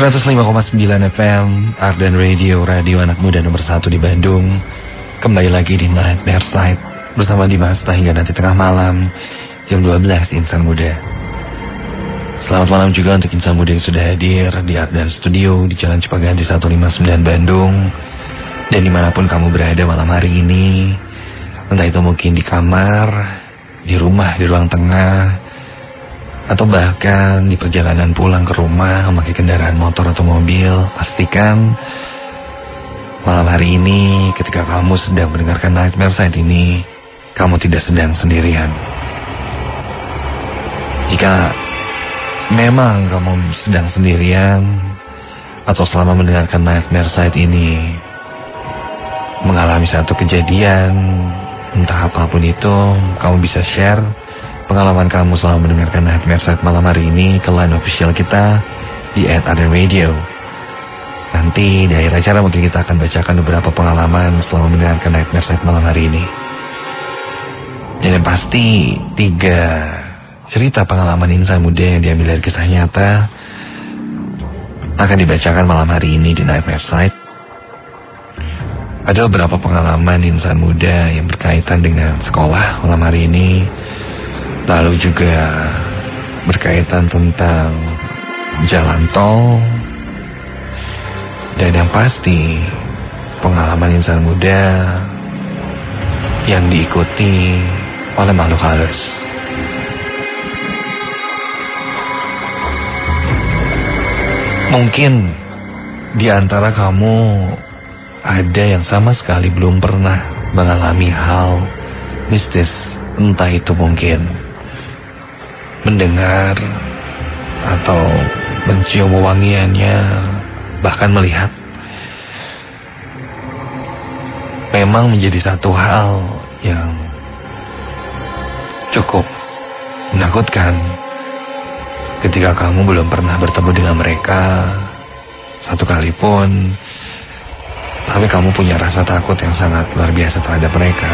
105,9 FM Ardan Radio, radio anak muda nomor 1 di Bandung. Kembali lagi di Nightmare Side bersama Dimasta hingga nanti tengah malam jam 12 Insan Muda. Selamat malam juga untuk Insan Muda yang sudah hadir di Ardan Studio di Jalan Cipaganti 159 Bandung. Dan dimanapun kamu berada malam hari ini, entah itu mungkin di kamar, di rumah, di ruang tengah, atau bahkan di perjalanan pulang ke rumah memakai kendaraan motor atau mobil, pastikan malam hari ini ketika kamu sedang mendengarkan Nightmare Side ini, kamu tidak sedang sendirian. Jika memang kamu sedang sendirian atau selama mendengarkan Nightmare Side ini mengalami satu kejadian, entah apapun itu, kamu bisa share pengalaman kamu selama mendengarkan Nightmare Side malam hari ini ke line official kita di @ArdanRadio. Nanti di akhir acara mungkin kita akan bacakan beberapa pengalaman selama mendengarkan Nightmare Side malam hari ini. Dan yang pasti 3 cerita pengalaman insan muda yang diambil dari kisah nyata akan dibacakan malam hari ini di Nightmare Side. Ada beberapa pengalaman insan muda yang berkaitan dengan sekolah malam hari ini. Lalu juga berkaitan tentang jalan tol. Dan yang pasti pengalaman insan muda yang diikuti oleh makhluk halus. Mungkin di antara kamu ada yang sama sekali belum pernah mengalami hal mistis. Entah itu mungkin mendengar atau mencium wangiannya, bahkan melihat. Memang menjadi satu hal yang cukup menakutkan ketika kamu belum pernah bertemu dengan mereka satu kali pun, tapi kamu punya rasa takut yang sangat luar biasa terhadap mereka.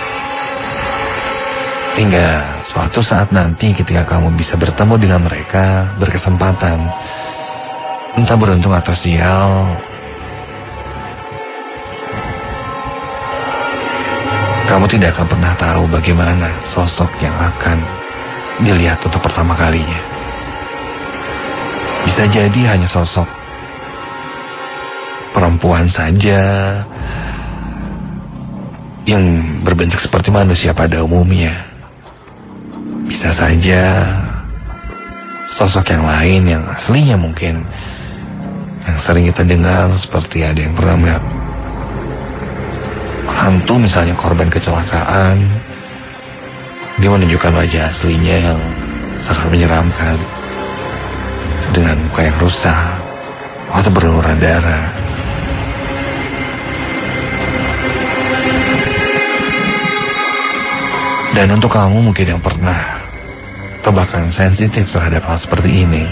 Hingga suatu saat nanti ketika kamu bisa bertemu dengan mereka, berkesempatan, entah beruntung atau sial, kamu tidak akan pernah tahu bagaimana sosok yang akan dilihat untuk pertama kalinya. Bisa jadi hanya sosok perempuan saja yang berbentuk seperti manusia pada umumnya. Bisa saja sosok yang lain yang aslinya mungkin yang sering kita dengar, seperti ada yang pernah melihat hantu misalnya korban kecelakaan. Dia menunjukkan wajah aslinya yang sangat menyeramkan dengan muka yang rusak atau berlumuran darah. Dan untuk kamu mungkin yang pernah atau bahkan sensitif terhadap hal seperti ini,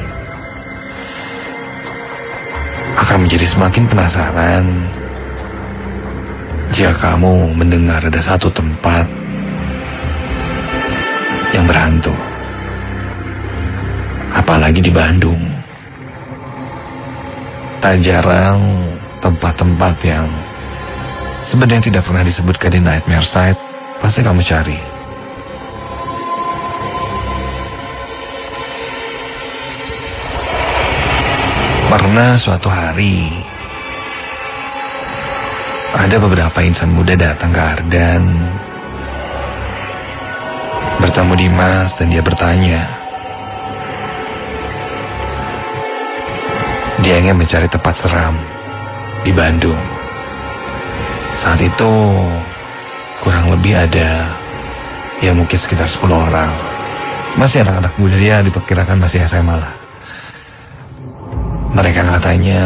akan menjadi semakin penasaran jika kamu mendengar ada satu tempat yang berhantu. Apalagi di Bandung. Tak jarang tempat-tempat yang sebenarnya tidak pernah disebutkan di Nightmare Side pasti kamu cari. Pernah suatu hari ada beberapa insan muda datang ke Ardan, bertemu Dimas, dan dia bertanya, dia ingin mencari tempat seram di Bandung. Saat itu kurang lebih ada ya mungkin sekitar 10 orang. Masih anak-anak muda, dia diperkirakan masih SMA lah. Mereka katanya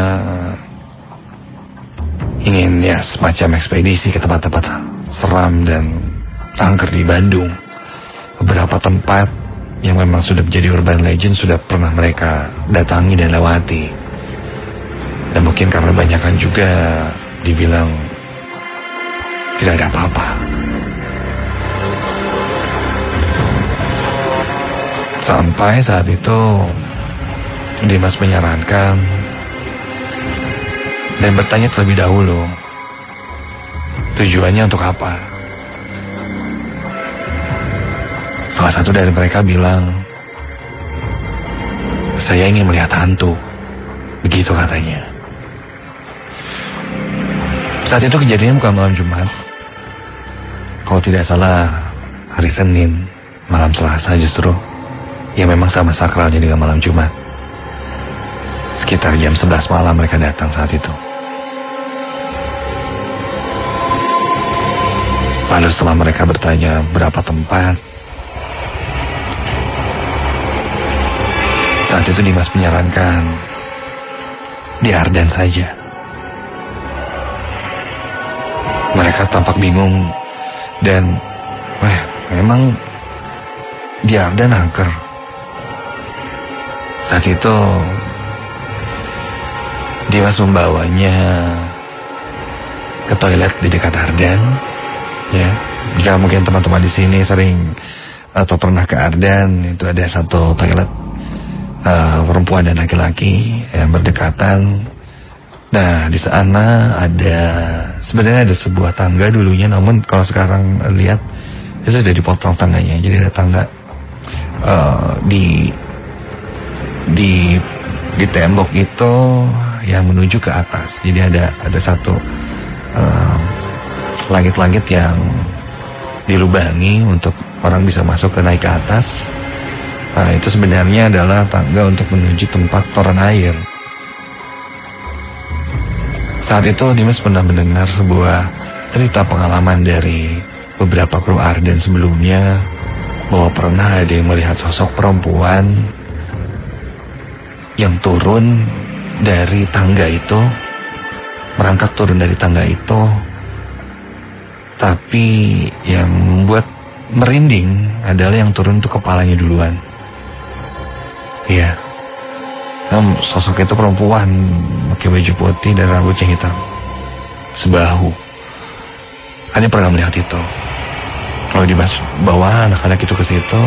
ingin ya semacam ekspedisi ke tempat-tempat seram dan angker di Bandung. Beberapa tempat yang memang sudah menjadi urban legend sudah pernah mereka datangi dan lewati. Dan mungkin karena banyakan juga dibilang tidak ada apa-apa. Sampai saat itu Dimas menyarankan dan bertanya terlebih dahulu, tujuannya untuk apa? Salah satu dari mereka bilang, saya ingin melihat hantu. Begitu katanya. Saat itu kejadiannya bukan malam Jumat. Kalau tidak salah, hari Senin, malam Selasa justru. Ya memang sama sakralnya dengan malam Jumat. Sekitar jam 11 malam mereka datang saat itu. Lalu setelah mereka bertanya berapa tempat, saat itu Dimas menyarankan di Ardan saja. Mereka tampak bingung dan memang di Ardan angker. Saat itu Dimas membawanya ke toilet di dekat Ardan. Ya, jika mungkin teman-teman di sini sering atau pernah ke Ardan, itu ada satu toilet perempuan dan laki-laki yang berdekatan. Nah, di sana sebenarnya ada sebuah tangga dulunya, namun kalau sekarang lihat itu sudah dipotong tangganya. Jadi ada tangga di tembok itu yang menuju ke atas. Jadi ada satu langit-langit yang dilubangi untuk orang bisa masuk ke naik ke atas. Nah, itu sebenarnya adalah tangga untuk menuju tempat toren air. Saat itu Dimas pernah mendengar sebuah cerita pengalaman dari beberapa kru Ardan sebelumnya, bahwa pernah ada yang melihat sosok perempuan yang turun dari tangga itu, merangkak turun dari tangga itu. Tapi yang membuat merinding adalah yang turun itu kepalanya duluan. Iya. Sosok itu perempuan pakai baju putih dan rambutnya hitam sebahu. Hanya pernah melihat itu. Kalau Dimas bawa anak-anak itu ke situ,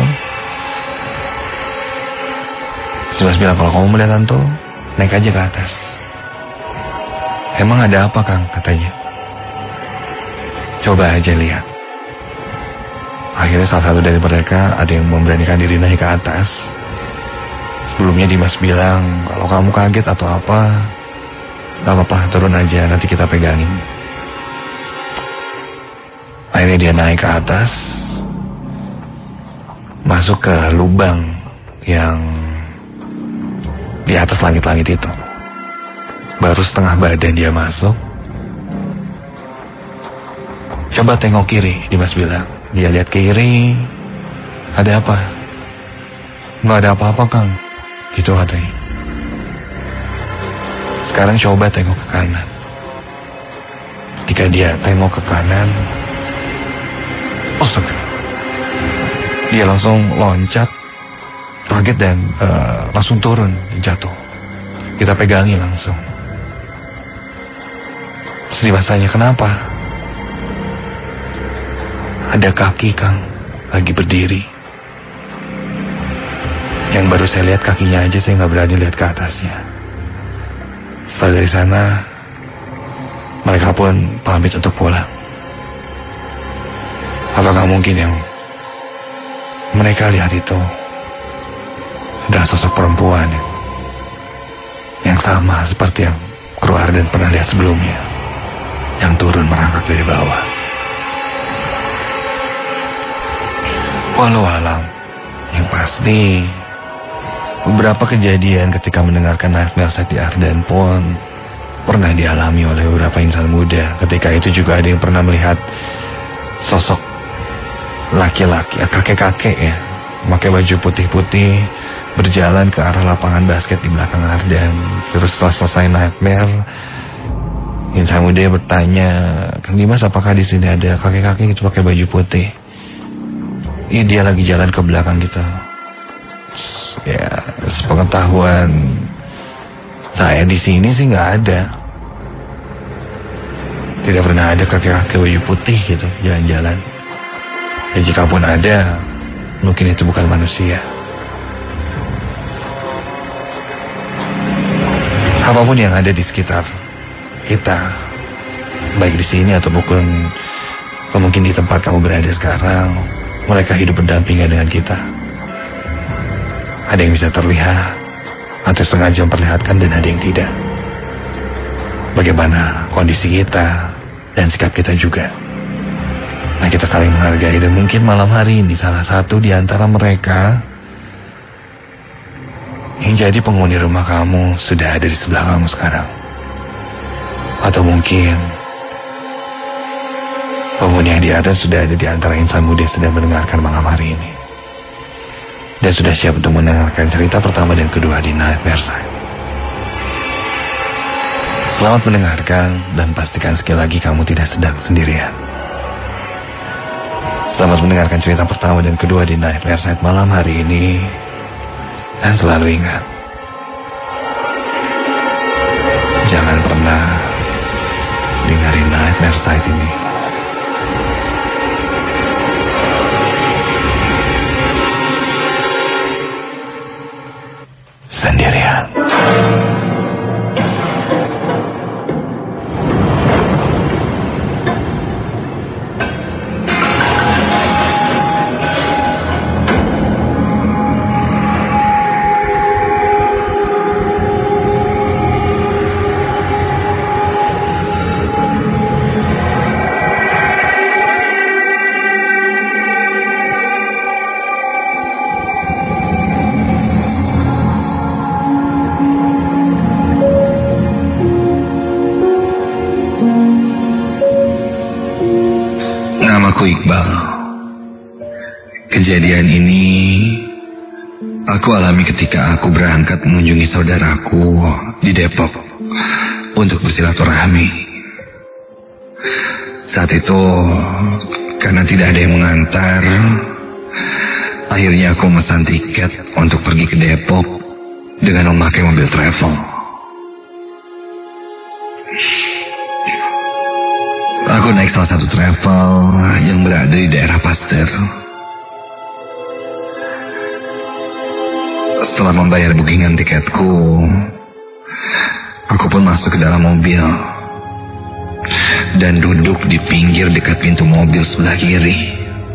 Dimas bilang, kalau kamu melihat hantu, naik aja ke atas. Emang ada apa, Kang? Katanya. Coba aja lihat. Akhirnya salah satu dari mereka ada yang memberanikan diri naik ke atas. Sebelumnya Dimas bilang, kalau kamu kaget atau apa, gak apa-apa, turun aja, nanti kita pegangin. Akhirnya dia naik ke atas, masuk ke lubang yang di atas langit-langit itu. Baru setengah badan dia masuk. Coba tengok kiri, Dimas bilang. Dia lihat kiri, ada apa? Nggak ada apa-apa, Kang. Gitu katanya. Sekarang coba tengok ke kanan. Ketika dia tengok ke kanan, dia langsung loncat, kaget dan langsung turun, jatuh. Kita pegangi langsung. Terus Dimas tanya, kenapa? Ada kaki, Kang, lagi berdiri. Yang baru saya lihat kakinya aja, saya nggak berani lihat ke atasnya. Setelah dari sana, mereka pun pamit untuk pulang. Apakah mungkin yang mereka lihat itu adalah sosok perempuan yang sama seperti yang kru Ardan pernah lihat sebelumnya, yang turun merangkak dari bawah? Walau alam, yang pasti beberapa kejadian ketika mendengarkan nightmare set di Ardan pun pernah dialami oleh beberapa insan muda. Ketika itu juga ada yang pernah melihat sosok laki-laki, kakek-kakek ya, pakai baju putih-putih, berjalan ke arah lapangan basket di belakang Ardan. Terus setelah selesai nightmare, insan muda bertanya, Kang Dimas, apakah di sini ada kakek-kakek itu pakai baju putih? Iya, dia lagi jalan ke belakang kita. Ya, sepengetahuan saya di sini sih nggak ada. Tidak pernah ada kakek-kakek baju putih gitu jalan-jalan. Ya jika pun ada, mungkin itu bukan manusia. Apapun yang ada di sekitar kita, baik di sini ataupun mungkin di tempat kamu berada sekarang, mereka hidup berdampingan dengan kita. Ada yang bisa terlihat atau sengaja memperlihatkan dan ada yang tidak. Bagaimana kondisi kita dan sikap kita juga. Nah, kita saling menghargai, dan mungkin malam hari ini salah satu di antara mereka yang jadi penghuni rumah kamu sudah ada di sebelah kamu sekarang. Atau mungkin penghuni yang di atas sudah ada di antara insan muda yang sedang mendengarkan malam hari ini, dan sudah siap untuk mendengarkan cerita pertama dan kedua di Nightmare Side. Selamat mendengarkan, dan pastikan sekali lagi kamu tidak sedang sendirian. Selamat mendengarkan cerita pertama dan kedua di Nightmare Side malam hari ini. Dan selalu ingat, jangan pernah dengerin Nightmare Side ini sendirian. Namaku Iqbal. Kejadian ini aku alami ketika aku berangkat mengunjungi saudaraku di Depok untuk bersilaturahmi. Saat itu, karena tidak ada yang mengantar, akhirnya aku memesan tiket untuk pergi ke Depok dengan memakai mobil travel. Aku naik salah satu travel yang berada di daerah Pasteur. Setelah membayar bookingan tiketku, aku pun masuk ke dalam mobil dan duduk di pinggir dekat pintu mobil sebelah kiri.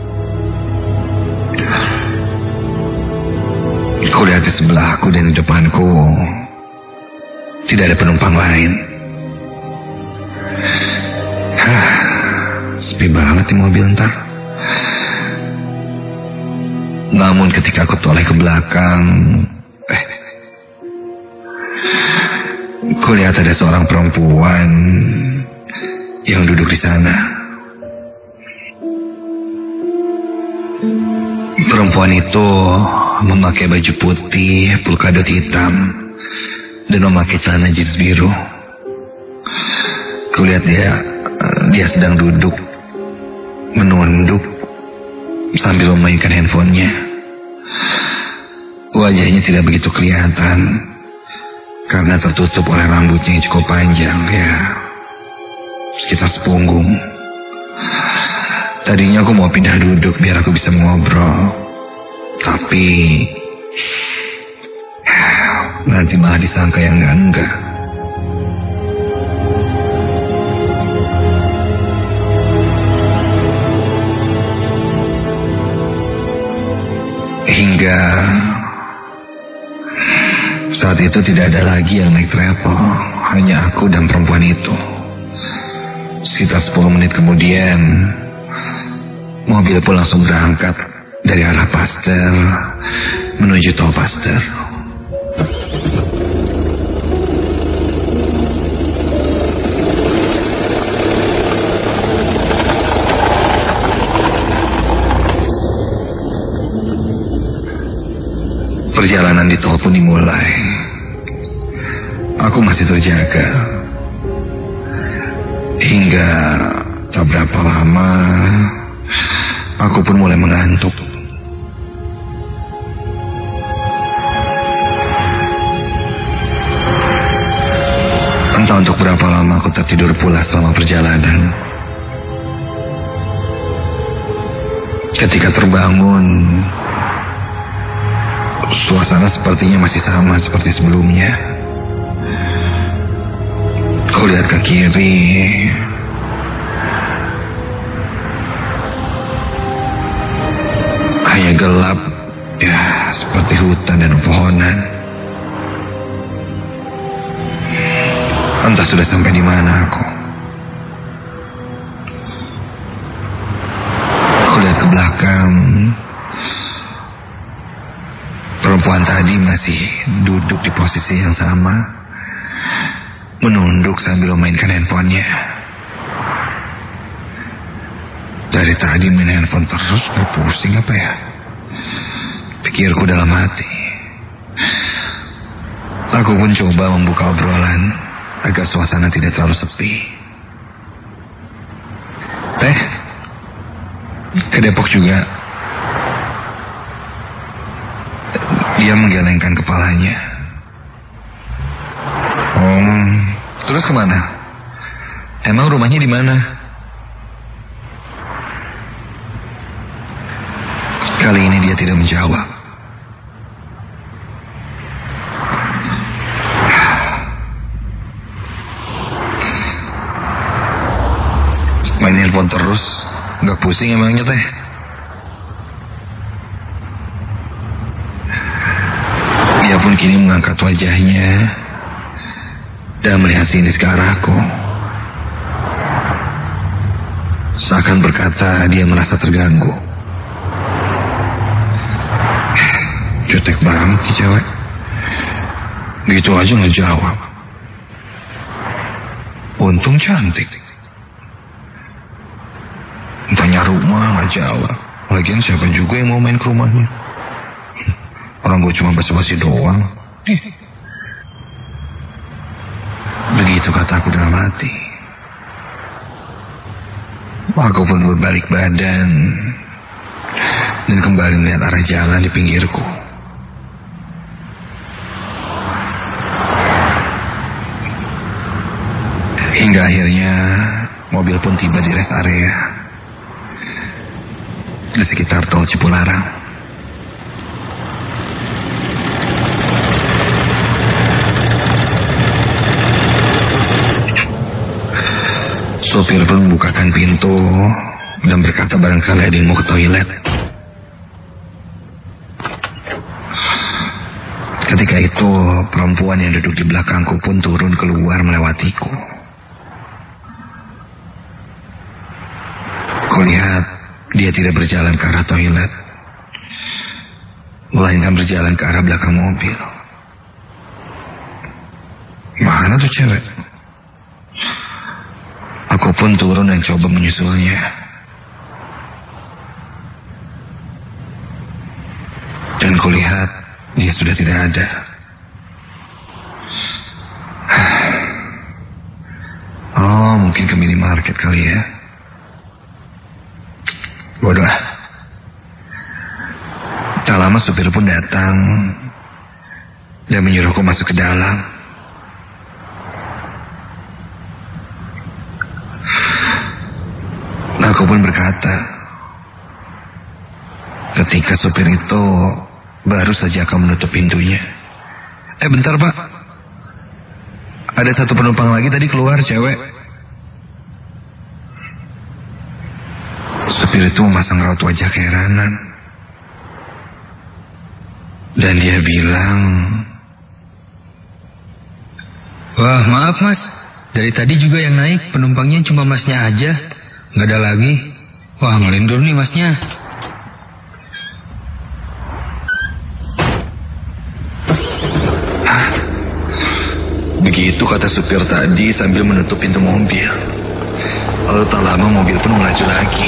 Kulihat di sebelahku dan di depanku tidak ada penumpang lain. Sepi banget di mobil ntar. Namun ketika aku toleh ke belakang, kulihat ada seorang perempuan yang duduk di sana. Perempuan itu memakai baju putih, polkadot hitam, dan memakai celana jeans biru. Kulihat dia sedang duduk, menunduk sambil memainkan handphonenya. Wajahnya tidak begitu kelihatan karena tertutup oleh rambutnya yang cukup panjang, ya sekitar sepunggung. Tadinya aku mau pindah duduk biar aku bisa ngobrol, tapi nanti malah disangka yang enggak. Hingga saat itu tidak ada lagi yang naik travel, hanya aku dan perempuan itu. Sekitar 10 menit kemudian, mobil pun langsung berangkat dari arah Pasteur menuju tol Pasteur. Perjalanan di tol pun dimulai. Aku masih terjaga. Hingga tak berapa lama, aku pun mulai mengantuk. Entah untuk berapa lama aku tertidur pula selama perjalanan. Ketika terbangun, suasana sepertinya masih sama seperti sebelumnya. Aku lihat ke kiri. Hanya gelap, ya seperti hutan dan pepohonan. Entah sudah sampai di mana aku. Aku lihat ke belakang. Perempuan tadi masih duduk di posisi yang sama, menunduk sambil memainkan handphonenya. Dari tadi main handphone terus, pusing apa ya? Pikirku dalam hati. Aku pun coba membuka obrolan agar suasana tidak terlalu sepi. Teh, ke Depok juga. Dia menggelengkan kepalanya. Terus kemana? Emang rumahnya di mana? Kali ini dia tidak menjawab. Main handphone terus, nggak pusing emangnya teh? Dia pun kini mengangkat wajahnya dan melihat sinis ke arahku. Seakan berkata dia merasa terganggu. Jutek banget si cewek. Gitu aja nggak jawab. Untung cantik. Tanya rumah nggak jawab. Lagian siapa juga yang mau main ke rumahnya? Orang gue cuma basa-basi doang. Begitu kataku dalam hati. Aku pun berbalik badan dan kembali melihat arah jalan di pinggirku. Hingga akhirnya mobil pun tiba di rest area di sekitar tol Cipularang. Sopir pun membukakan pintu dan berkata barangkali ada yang mau ke toilet. Ketika itu perempuan yang duduk di belakangku pun turun keluar melewatiku. Kulihat dia tidak berjalan ke arah toilet, melainkan berjalan ke arah belakang mobil. Mana tuh cewek? Aku pun turun dan coba menyusulnya. Dan kulihat dia sudah tidak ada. Oh, mungkin ke minimarket kali ya. Bodoh. Tak lama supir pun datang dan menyuruhku masuk ke dalam. Aku pun berkata, ketika supir itu baru saja akan menutup pintunya. Bentar pak, ada satu penumpang lagi tadi keluar cewek. Supir itu memasang raut wajah keheranan. Dan dia bilang, wah maaf mas, dari tadi juga yang naik penumpangnya cuma masnya aja. Nggak ada lagi. Wah ngelindur nih masnya. Begitu kata supir tadi sambil menutup pintu mobil. Lalu tak lama mobil pun melaju lagi.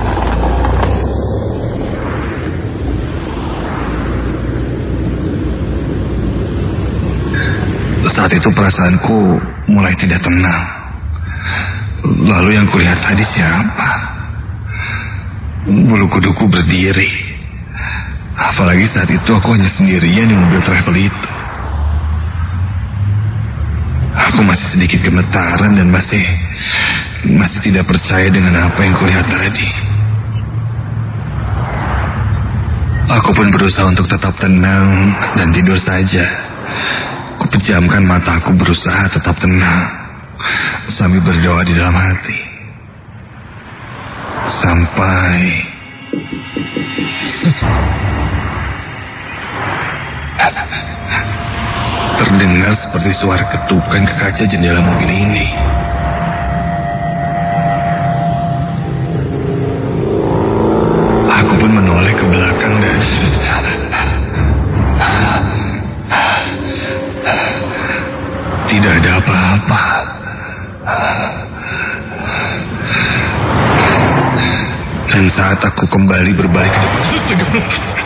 Saat itu perasaanku mulai tidak tenang. Lalu yang kulihat tadi siapa? Bulu kuduku berdiri. Apalagi saat itu aku hanya sendirian di mobil travel itu. Aku masih sedikit gemetaran dan masih tidak percaya dengan apa yang kulihat tadi. Aku pun berusaha untuk tetap tenang dan tidur saja. Kupejamkan mataku berusaha tetap tenang. sambil berdoa di dalam hati. Sampai terdengar seperti suara ketukan ke kaca jendela mobil ini. Aku pun menoleh ke belakang dan tidak ada apa-apa. Dan saat aku kembali berbalik ke depan,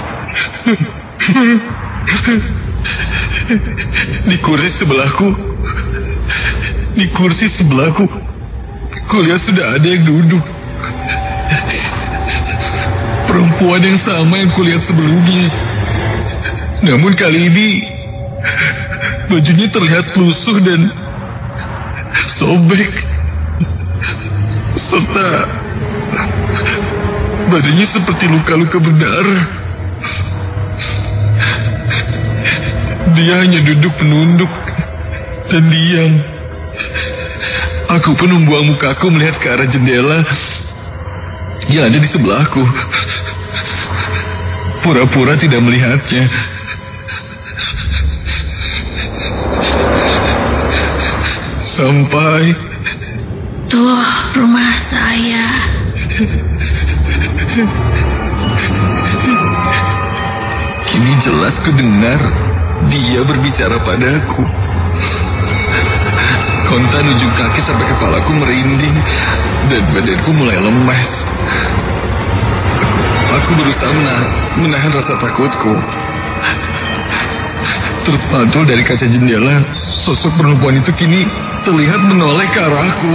di kursi sebelahku, kulihat sudah ada yang duduk. Perempuan yang sama yang kulihat sebelumnya. Namun kali ini bajunya terlihat lusuh dan sobek, serta badannya seperti luka-luka berdarah. Dia hanya duduk menunduk dan diam. Aku pun membuang mukaku melihat ke arah jendela yang ada di sebelahku. Pura-pura tidak melihatnya. Sampai... Tuh, rumah saya. Kini jelas kudengar dia berbicara padaku. Kontan ujung kaki sampai kepalaku merinding dan badanku mulai lemas. Aku berusaha menahan rasa takutku. Terpantul dari kaca jendela, sosok perempuan itu kini terlihat menoleh ke arahku.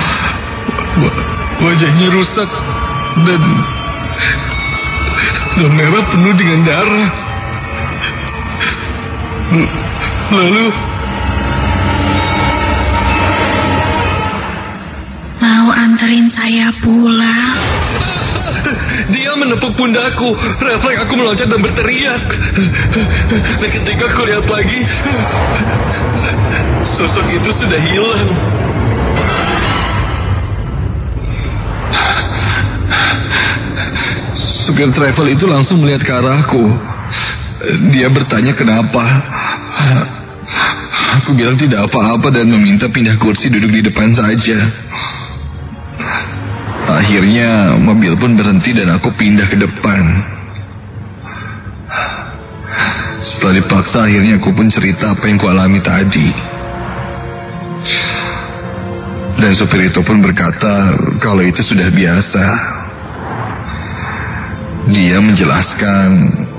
Wajahnya rusak dan merah penuh dengan darah. Lalu mau anterin saya pulang? dia menepuk pundakku. Refleks aku meloncat dan berteriak. Dan ketika aku lihat lagi, sosok itu sudah hilang. Supir travel itu langsung melihat ke arahku. Dia bertanya kenapa. Aku bilang tidak apa-apa dan meminta pindah kursi duduk di depan saja. Akhirnya mobil pun berhenti dan aku pindah ke depan. Setelah dipaksa, akhirnya aku pun cerita apa yang kualami tadi. Dan supir itu pun berkata kalau itu sudah biasa. Dia menjelaskan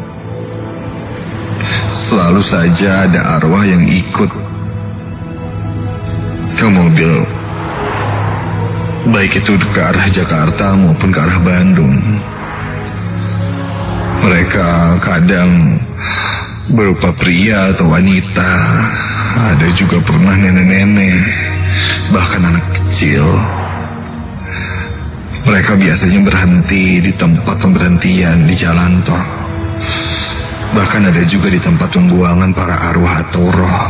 selalu saja ada arwah yang ikut ke mobil, baik itu ke arah Jakarta maupun ke arah Bandung. Mereka kadang berupa pria atau wanita, ada juga pernah nenek-nenek, bahkan anak kecil. Mereka biasanya berhenti di tempat pemberhentian di jalan tol. Bahkan ada juga di tempat pembuangan para arwah atau roh.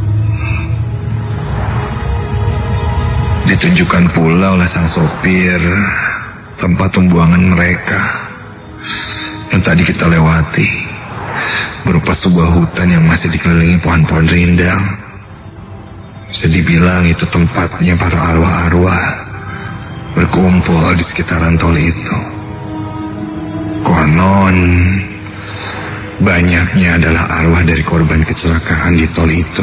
Ditunjukkan pula oleh sang sopir tempat pembuangan mereka yang tadi kita lewati, berupa sebuah hutan yang masih dikelilingi pohon-pohon rindang. Bisa dibilang itu tempatnya para arwah-arwah berkumpul di sekitaran tol itu. Konon banyaknya adalah arwah dari korban kecelakaan di tol itu.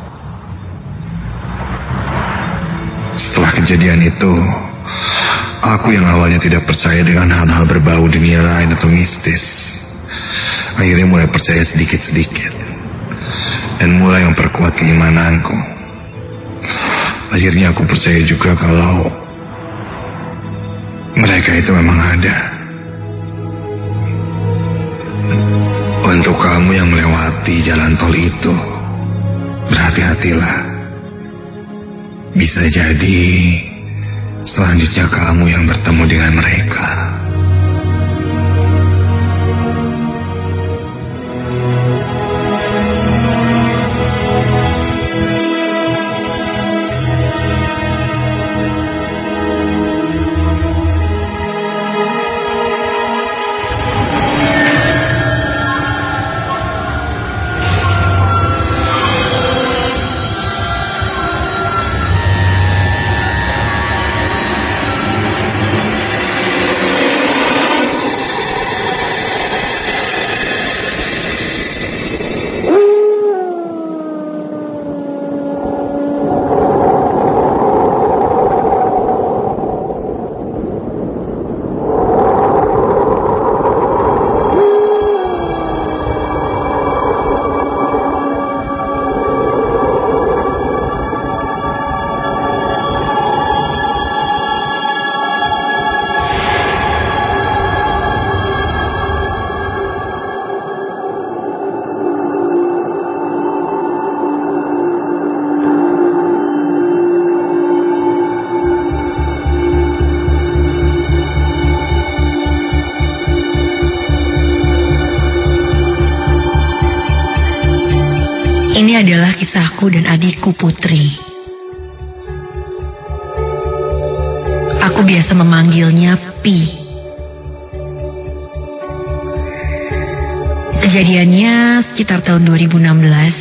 Setelah kejadian itu, aku yang awalnya tidak percaya dengan hal-hal berbau dunia lain atau mistis, akhirnya mulai percaya sedikit-sedikit dan mulai memperkuat keimananku. Akhirnya aku percaya juga kalau mereka itu memang ada. Untuk kamu yang melewati jalan tol itu, berhati-hatilah. Bisa jadi selanjutnya kamu yang bertemu dengan mereka. Ini adalah kisahku dan adikku Putri. Aku biasa memanggilnya Pi. Kejadiannya sekitar tahun 2016.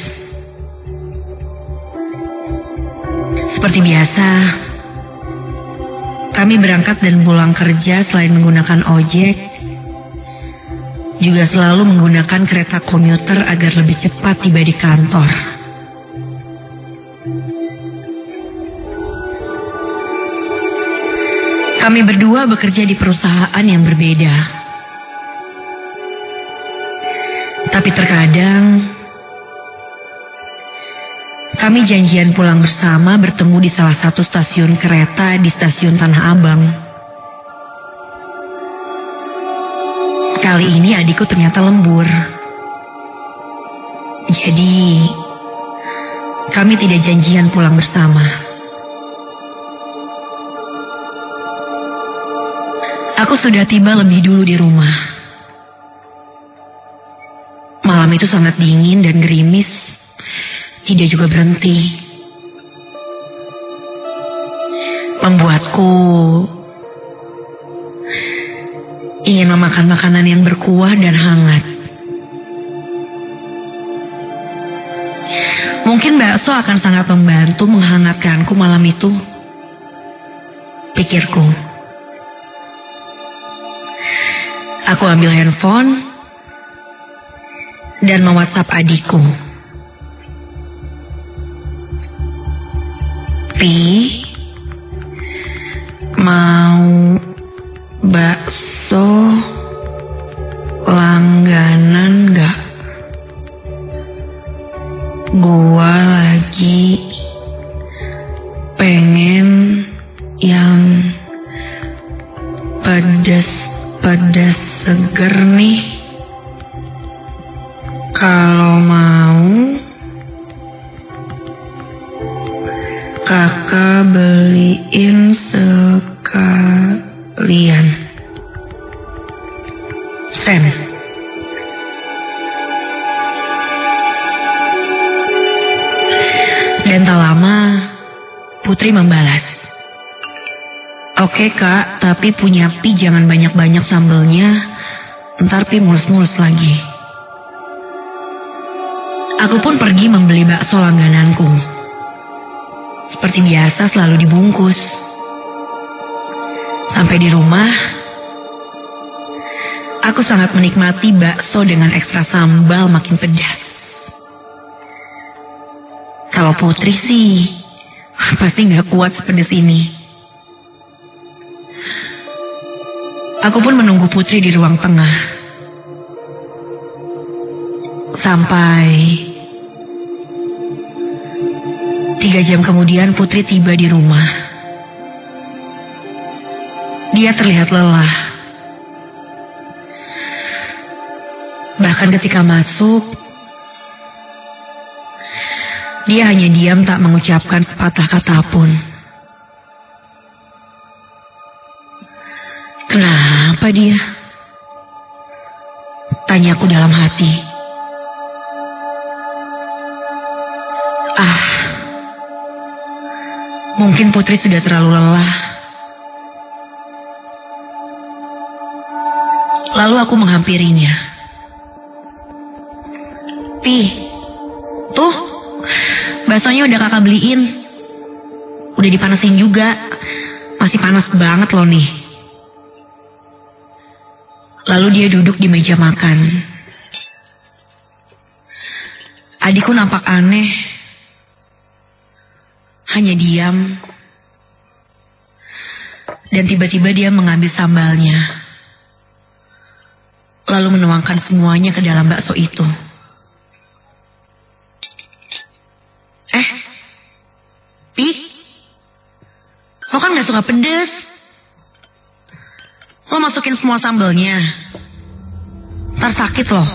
Seperti biasa, kami berangkat dan pulang kerja selain menggunakan ojek, juga selalu menggunakan kereta komuter agar lebih cepat tiba di kantor. Kami berdua bekerja di perusahaan yang berbeda. Tapi terkadang kami janjian pulang bersama bertemu di salah satu stasiun kereta di stasiun Tanah Abang. Kali ini adikku ternyata lembur. Jadi, kami tidak janjian pulang bersama. Aku sudah tiba lebih dulu di rumah. Malam itu sangat dingin dan gerimis. Tidak juga berhenti. Membuatku ingin memakan makanan yang berkuah dan hangat. Mungkin bakso akan sangat membantu menghangatkanku malam itu, pikirku. Aku ambil handphone dan me-WhatsApp adikku. Pi, mau bakso langganan gak? Gua lagi pengen yang pedas-pedas seger nih. Kalau mau, kakak beliin sekalian. Sen. Dan tak lama, Putri membalas. Oke kak, tapi punya Pi jangan banyak-banyak sambelnya. Ntar Pi mulus-mulus lagi. Aku pun pergi membeli bakso langgananku. Seperti biasa selalu dibungkus. Sampai di rumah, aku sangat menikmati bakso dengan ekstra sambal makin pedas. Kalau Putri sih, pasti gak kuat sepedas ini. Aku pun menunggu Putri di ruang tengah. Sampai 3 jam kemudian Putri tiba di rumah. Dia terlihat lelah. Bahkan ketika masuk, dia hanya diam tak mengucapkan sepatah kata pun. Kenapa dia? Tanyaku dalam hati. Mungkin Putri sudah terlalu lelah. Lalu aku menghampirinya. Pi, tuh, baksonya udah kakak beliin. Udah dipanasin juga. Masih panas banget loh nih. Lalu dia duduk di meja makan. Adikku nampak aneh. Hanya diam. Dan tiba-tiba dia mengambil sambalnya. Lalu menuangkan semuanya ke dalam bakso itu. Pi, lo kan gak suka pedes. Lo masukin semua sambalnya. Ntar sakit loh.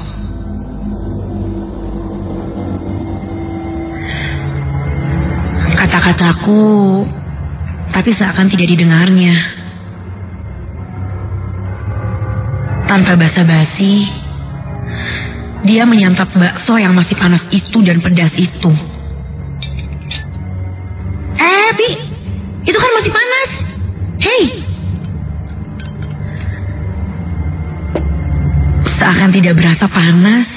Kata-kataku, tapi seakan tidak didengarnya. Tanpa basa-basi, Dia menyantap bakso yang masih panas itu dan pedas itu. Pi, itu kan masih panas. Hei. Seakan tidak berasa panas,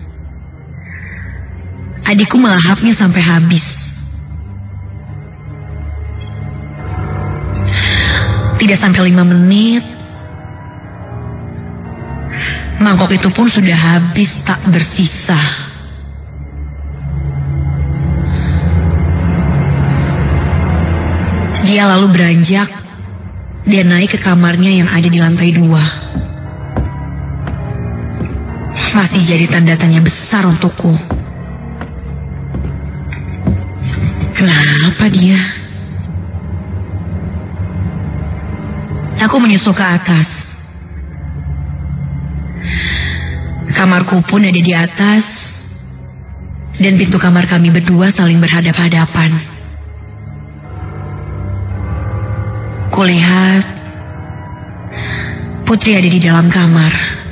adikku melahapnya sampai habis. Tidak sampai 5 menit, mangkok itu pun sudah habis tak bersisa. Dia lalu beranjak dan naik ke kamarnya yang ada di lantai 2. Masih jadi tanda tanya besar untukku. Kenapa dia? Aku menyusul ke atas. Kamarku pun ada di atas, dan pintu kamar kami berdua saling berhadap-hadapan. Kulihat Putri ada di dalam kamar.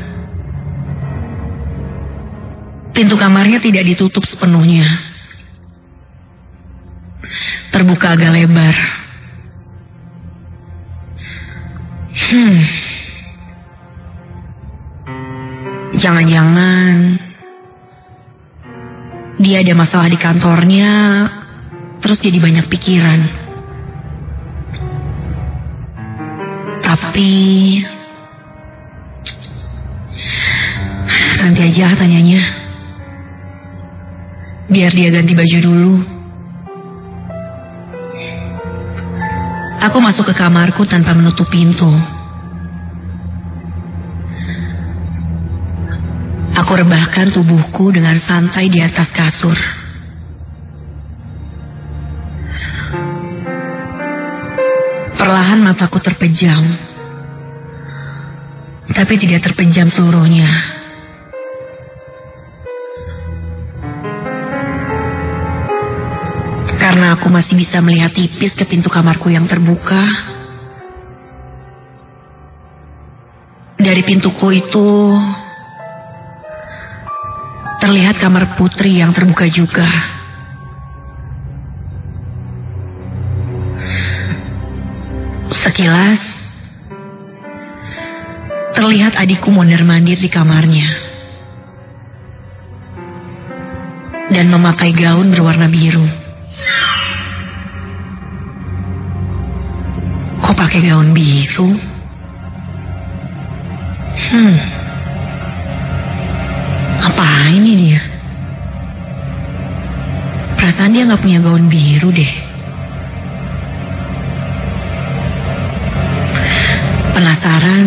Pintu kamarnya tidak ditutup sepenuhnya. Terbuka agak lebar. Jangan-jangan dia ada masalah di kantornya, terus jadi banyak pikiran. Tapi nanti aja tanyanya. Biar dia ganti baju dulu. Aku masuk ke kamarku tanpa menutup pintu. Aku rebahkan tubuhku dengan santai di atas kasur. Perlahan mataku terpejam. Tapi tidak terpejam seluruhnya. Karena aku masih bisa melihat tipis ke pintu kamarku yang terbuka. Dari pintuku itu terlihat kamar Putri yang terbuka juga. Sekilas terlihat adikku mondar-mandir di kamarnya dan memakai gaun berwarna biru. Kok pakai gaun biru? Apa ini dia? Perasaan dia gak punya gaun biru deh. Penasaran,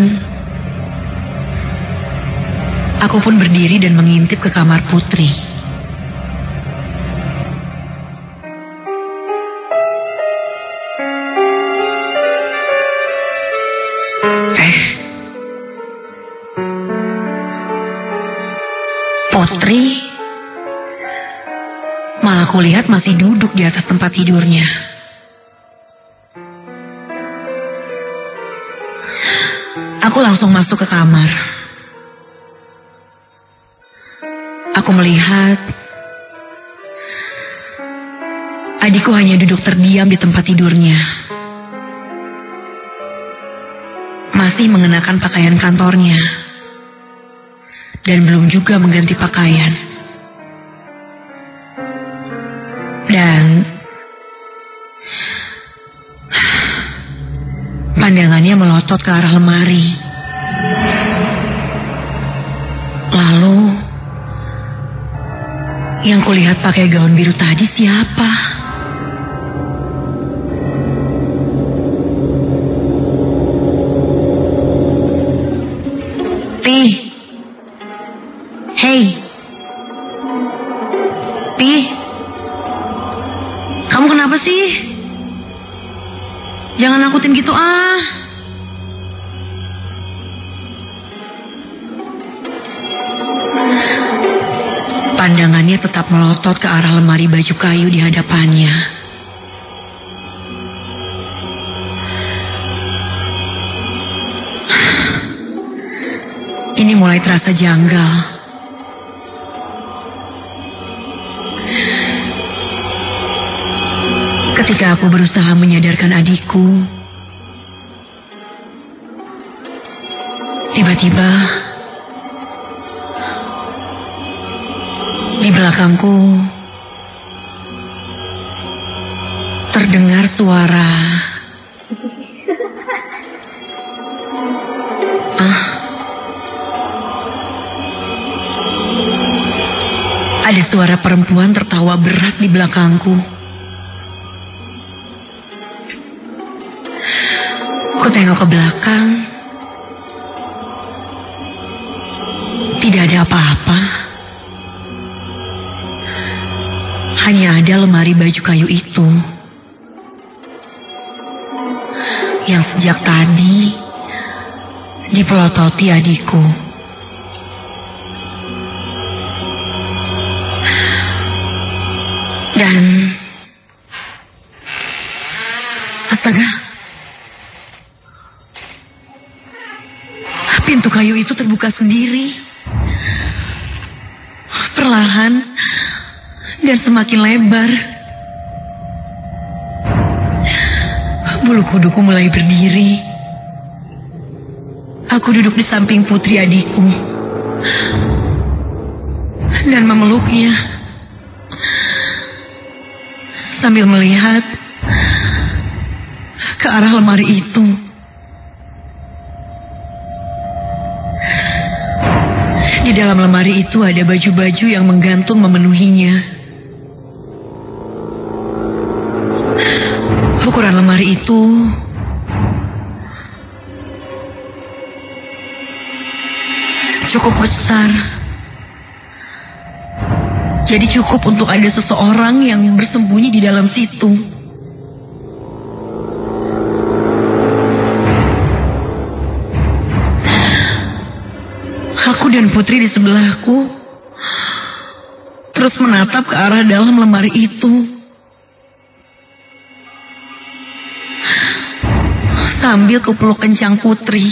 aku pun berdiri dan mengintip ke kamar Putri. Putri malah kulihat masih duduk di atas tempat tidurnya. Aku langsung masuk ke kamar. Aku melihat adikku hanya duduk terdiam di tempat tidurnya. Masih mengenakan pakaian kantornya. Dan belum juga mengganti pakaian. Dan pandangannya melotot ke arah lemari. Lalu yang kulihat pakai gaun biru tadi siapa? Hei, Pi, kamu kenapa sih? Jangan nakutin gitu ah. Pandangannya tetap melotot ke arah lemari baju kayu di hadapannya. Ini mulai terasa janggal. Ketika aku berusaha menyadarkan adikku, tiba-tiba di belakangku terdengar suara ada suara perempuan tertawa berat di belakangku. Ku tengok ke belakang. Tidak ada apa-apa. Hanya ada lemari baju kayu itu yang sejak tadi dipelototi adikku. Dan astaga, pintu kayu itu terbuka sendiri, perlahan dan semakin lebar. Bulu kuduku mulai berdiri. Aku duduk di samping putri adikku dan memeluknya sambil melihat ke arah lemari itu. Di dalam lemari itu ada baju-baju yang menggantung memenuhinya. Ukuran lemari itu cukup besar. Jadi cukup untuk ada seseorang yang bersembunyi di dalam situ. Aku dan putri di sebelahku terus menatap ke arah dalam lemari itu. Sambil kupeluk kencang putri.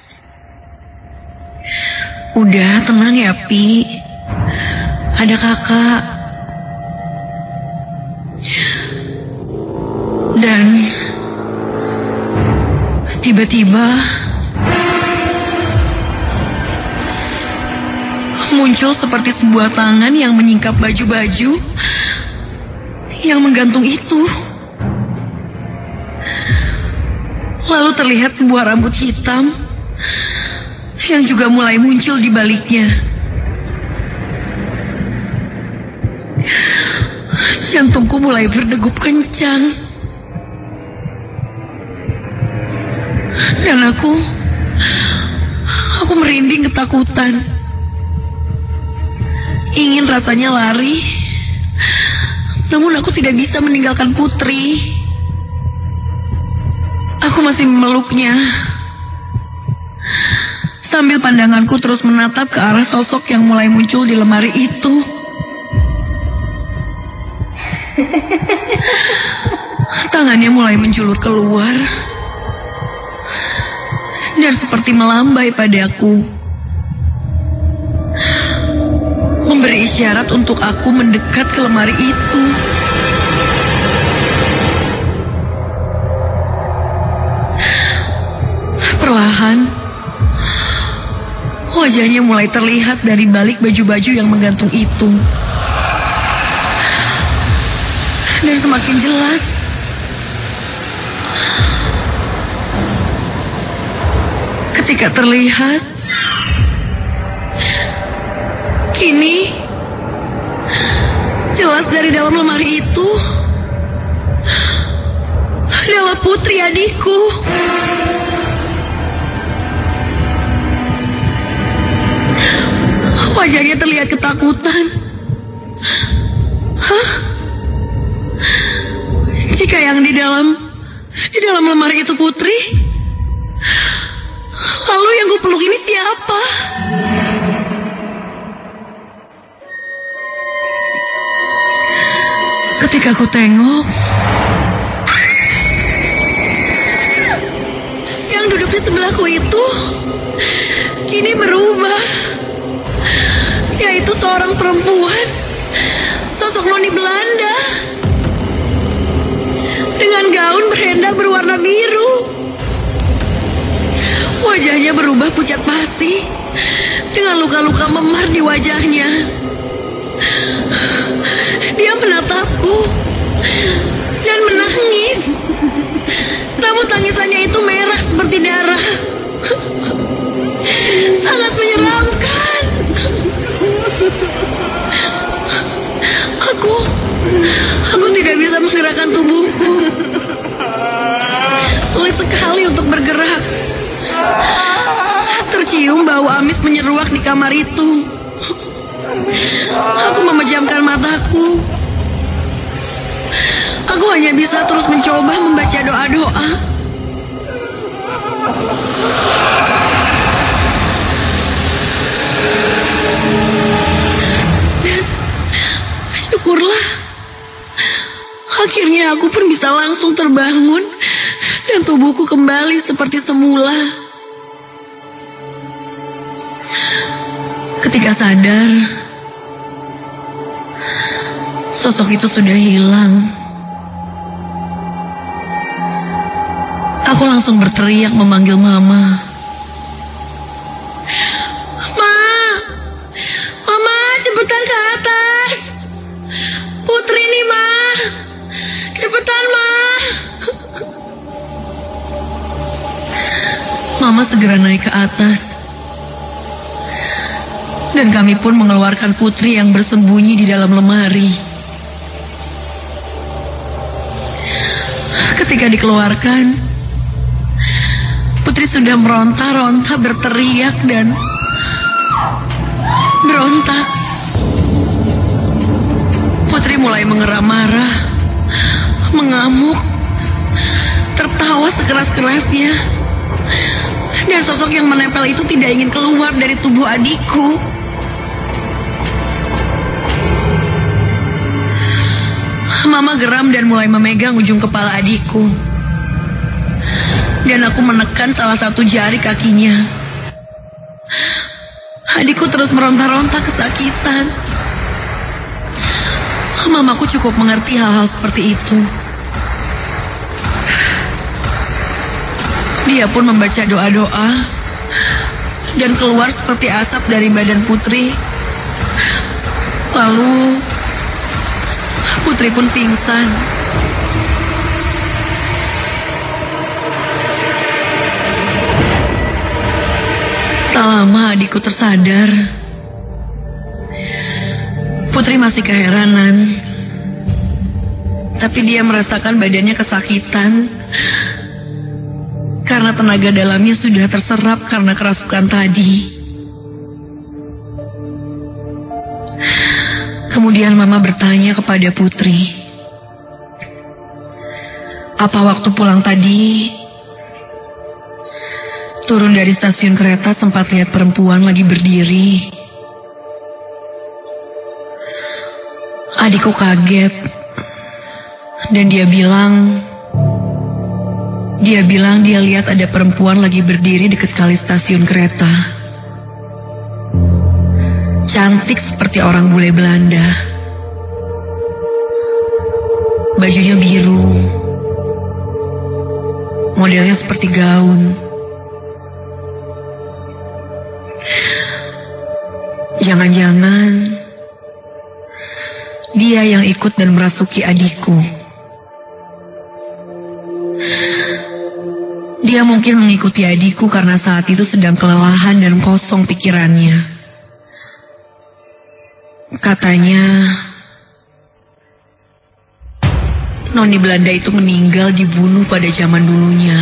Udah, tenang ya, Pi. Ada kakak. Dan tiba-tiba muncul seperti sebuah tangan yang menyingkap baju-baju yang menggantung itu. Lalu terlihat sebuah rambut hitam yang juga mulai muncul di baliknya. Jantungku mulai berdegup kencang. Dan aku merinding ketakutan. Ingin rasanya lari, namun aku tidak bisa meninggalkan putri. Aku masih memeluknya. Sambil pandanganku terus menatap ke arah sosok yang mulai muncul di lemari itu. Tangannya mulai menjulur keluar dan seperti melambai padaku, memberi isyarat untuk aku mendekat ke lemari itu. Perlahan wajahnya mulai terlihat dari balik baju-baju yang menggantung itu. Dan semakin jelas. Ketika terlihat, kini jelas dari dalam lemari itu adalah putri adikku. Wajahnya terlihat ketakutan. Hah? Jika yang di dalam lemari itu putri, lalu yang gue peluk ini siapa? Ketika aku tengok, yang duduk di sebelahku itu kini berubah, yaitu seorang perempuan, sosok noni Belanda. beredar berwarna biru. Wajahnya berubah pucat pasi dengan luka-luka memar di wajahnya. Dia menatapku dan menangis. Namun tangisannya itu merah seperti darah. Sangat menyeramkan. Aku tidak bisa menggerakkan tubuhku. Sulit sekali untuk bergerak. Tercium bau amis menyeruak di kamar itu. Aku memejamkan mataku. Aku hanya bisa terus mencoba membaca doa-doa. Syukurlah. Akhirnya aku pun bisa langsung terbangun dan tubuhku kembali seperti semula. Ketika sadar, sosok itu sudah hilang. Aku langsung berteriak memanggil Mama. Mama, cepetan ke atas. Putri nih, Ma. Cepetan, Ma. Mama segera naik ke atas. Dan kami pun mengeluarkan Putri yang bersembunyi di dalam lemari. Ketika dikeluarkan, Putri sudah meronta-ronta berteriak dan berontak. Putri mulai mengeram marah, mengamuk, tertawa sekeras-kerasnya. Dan sosok yang menempel itu tidak ingin keluar dari tubuh adikku. Mama geram dan mulai memegang ujung kepala adikku. Dan aku menekan salah satu jari kakinya. Adikku terus meronta-ronta kesakitan. Mamaku cukup mengerti hal-hal seperti itu. Dia pun membaca doa-doa dan keluar seperti asap dari badan Putri. Lalu Putri pun pingsan. Tak lama adikku tersadar. Putri masih keheranan. Tapi dia merasakan badannya kesakitan. Karena tenaga dalamnya sudah terserap karena kerasukan tadi. Kemudian Mama bertanya kepada Putri. Apa waktu pulang tadi turun dari stasiun kereta sempat lihat perempuan lagi berdiri? Adikku kaget. Dan dia bilang dia lihat ada perempuan lagi berdiri dekat sekali stasiun kereta. Cantik seperti orang bule Belanda. Bajunya biru. Modelnya seperti gaun. Jangan-jangan dia yang ikut dan merasuki adikku. Dia mungkin mengikuti adikku karena saat itu sedang kelelahan dan kosong pikirannya. Katanya, noni Belanda itu meninggal dibunuh pada zaman dulunya.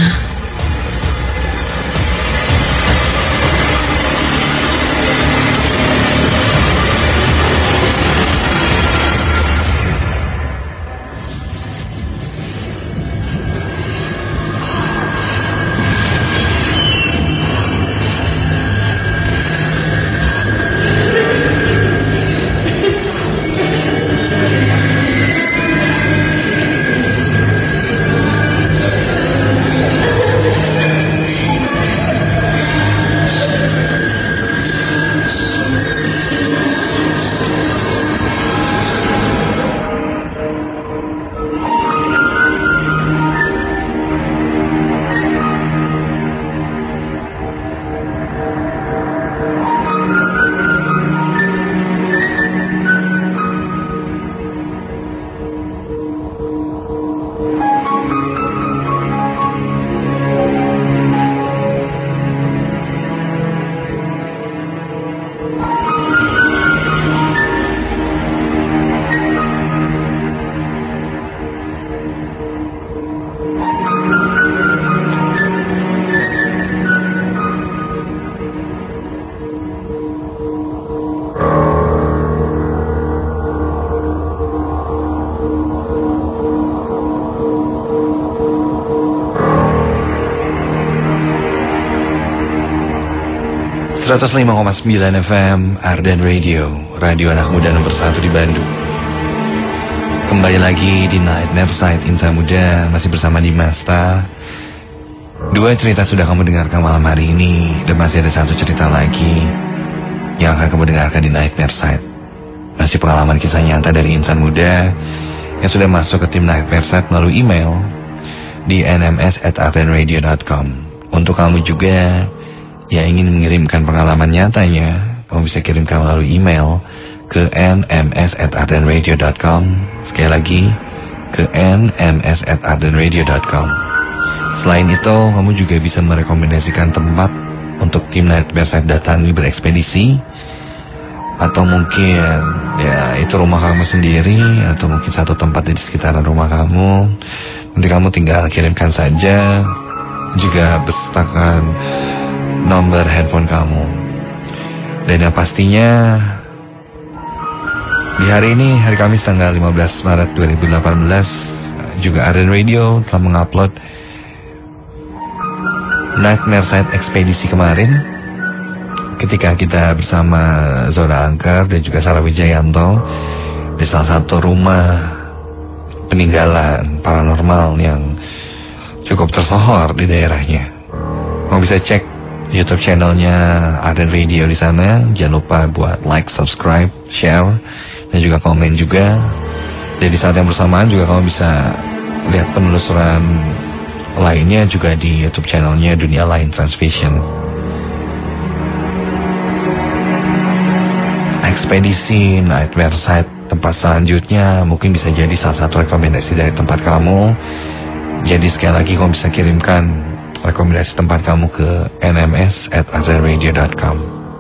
105,9 FM Ardan Radio, radio anak muda nomor 1 di Bandung. Kembali lagi di Nightmare Side Insan Muda, masih bersama Dimasta. 2 cerita sudah kamu dengarkan malam hari ini, dan masih ada 1 cerita lagi yang akan kamu dengarkan di Nightmare Side. Masih pengalaman kisah nyata dari insan muda yang sudah masuk ke tim Nightmare Side melalui email di nms@ardenradio.com. Untuk kamu juga yang ingin mengirimkan pengalaman nyatanya, kamu bisa kirimkan melalui email ke nms@ardenradio.com. Sekali lagi, ke nms@ardenradio.com. Selain itu, kamu juga bisa merekomendasikan tempat untuk tim Nightmare Side datangi berekspedisi, atau mungkin ya itu rumah kamu sendiri, atau mungkin satu tempat di sekitaran rumah kamu. Nanti kamu tinggal kirimkan saja, juga besertakan nomor handphone kamu. Dan yang pastinya di hari ini, hari Kamis tanggal 15 Maret 2018, juga Ardan Radio telah mengupload Nightmare Side ekspedisi kemarin, ketika kita bersama Zona Angker dan juga Sarah Wijayanto di salah satu rumah peninggalan paranormal yang cukup tersohor di daerahnya. Kamu bisa cek YouTube channelnya Ardan Radio di sana. Jangan lupa buat like, subscribe, share, dan juga komen juga. Dan di saat yang bersamaan juga kamu bisa lihat penelusuran lainnya juga di YouTube channelnya Dunia Lain Transvision. Ekspedisi Nightmare Side tempat selanjutnya mungkin bisa jadi salah satu rekomendasi dari tempat kamu. Jadi sekali lagi kamu bisa kirimkan rekomendasi tempat kamu ke nms@ardenradio.com.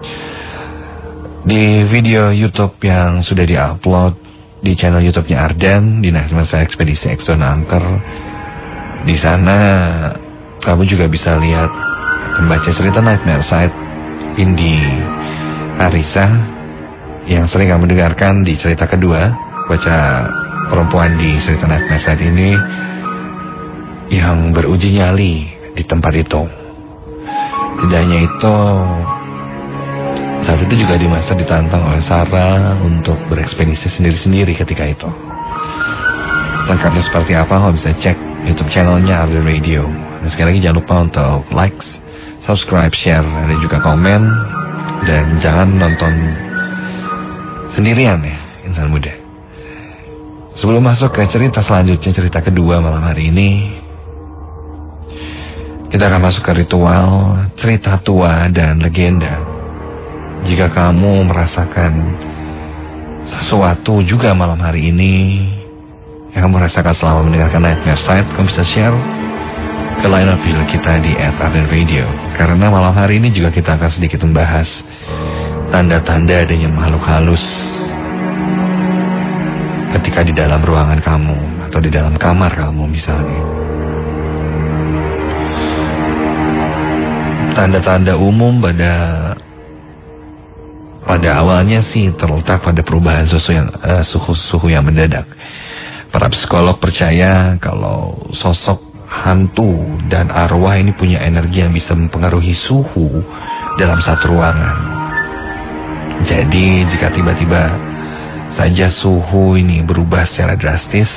Di video YouTube yang sudah diupload di channel YouTube-nya Ardan, di Nightmare Side Ekspedisi X Zona Angker, di sana kamu juga bisa lihat pembaca cerita Nightmare Side, Indi Arisa, yang sering kamu dengarkan di cerita kedua, baca perempuan di cerita Nightmare Side ini yang beruji nyali di tempat itu. Tidak hanya itu, saat itu juga Dimasa ditantang oleh Sarah untuk berekspedisi sendiri-sendiri ketika itu. Lengkapnya seperti apa, kamu bisa cek YouTube channelnya Ardan Radio. Dan sekali lagi jangan lupa untuk like, subscribe, share, dan juga komen. Dan jangan nonton sendirian ya, insan muda. Sebelum masuk ke cerita selanjutnya, cerita kedua malam hari ini, kita akan masuk ke ritual cerita tua dan legenda. Jika kamu merasakan sesuatu juga malam hari ini yang kamu rasakan selama mendengarkan Nightmare Side, kamu bisa share ke line up kita di @ardenradio. Karena malam hari ini juga kita akan sedikit membahas tanda-tanda adanya makhluk halus ketika di dalam ruangan kamu atau di dalam kamar kamu misalnya. Tanda-tanda umum pada awalnya sih terletak pada perubahan suhu yang mendadak. Para psikolog percaya kalau sosok hantu dan arwah ini punya energi yang bisa mempengaruhi suhu dalam satu ruangan. Jadi jika tiba-tiba saja suhu ini berubah secara drastis,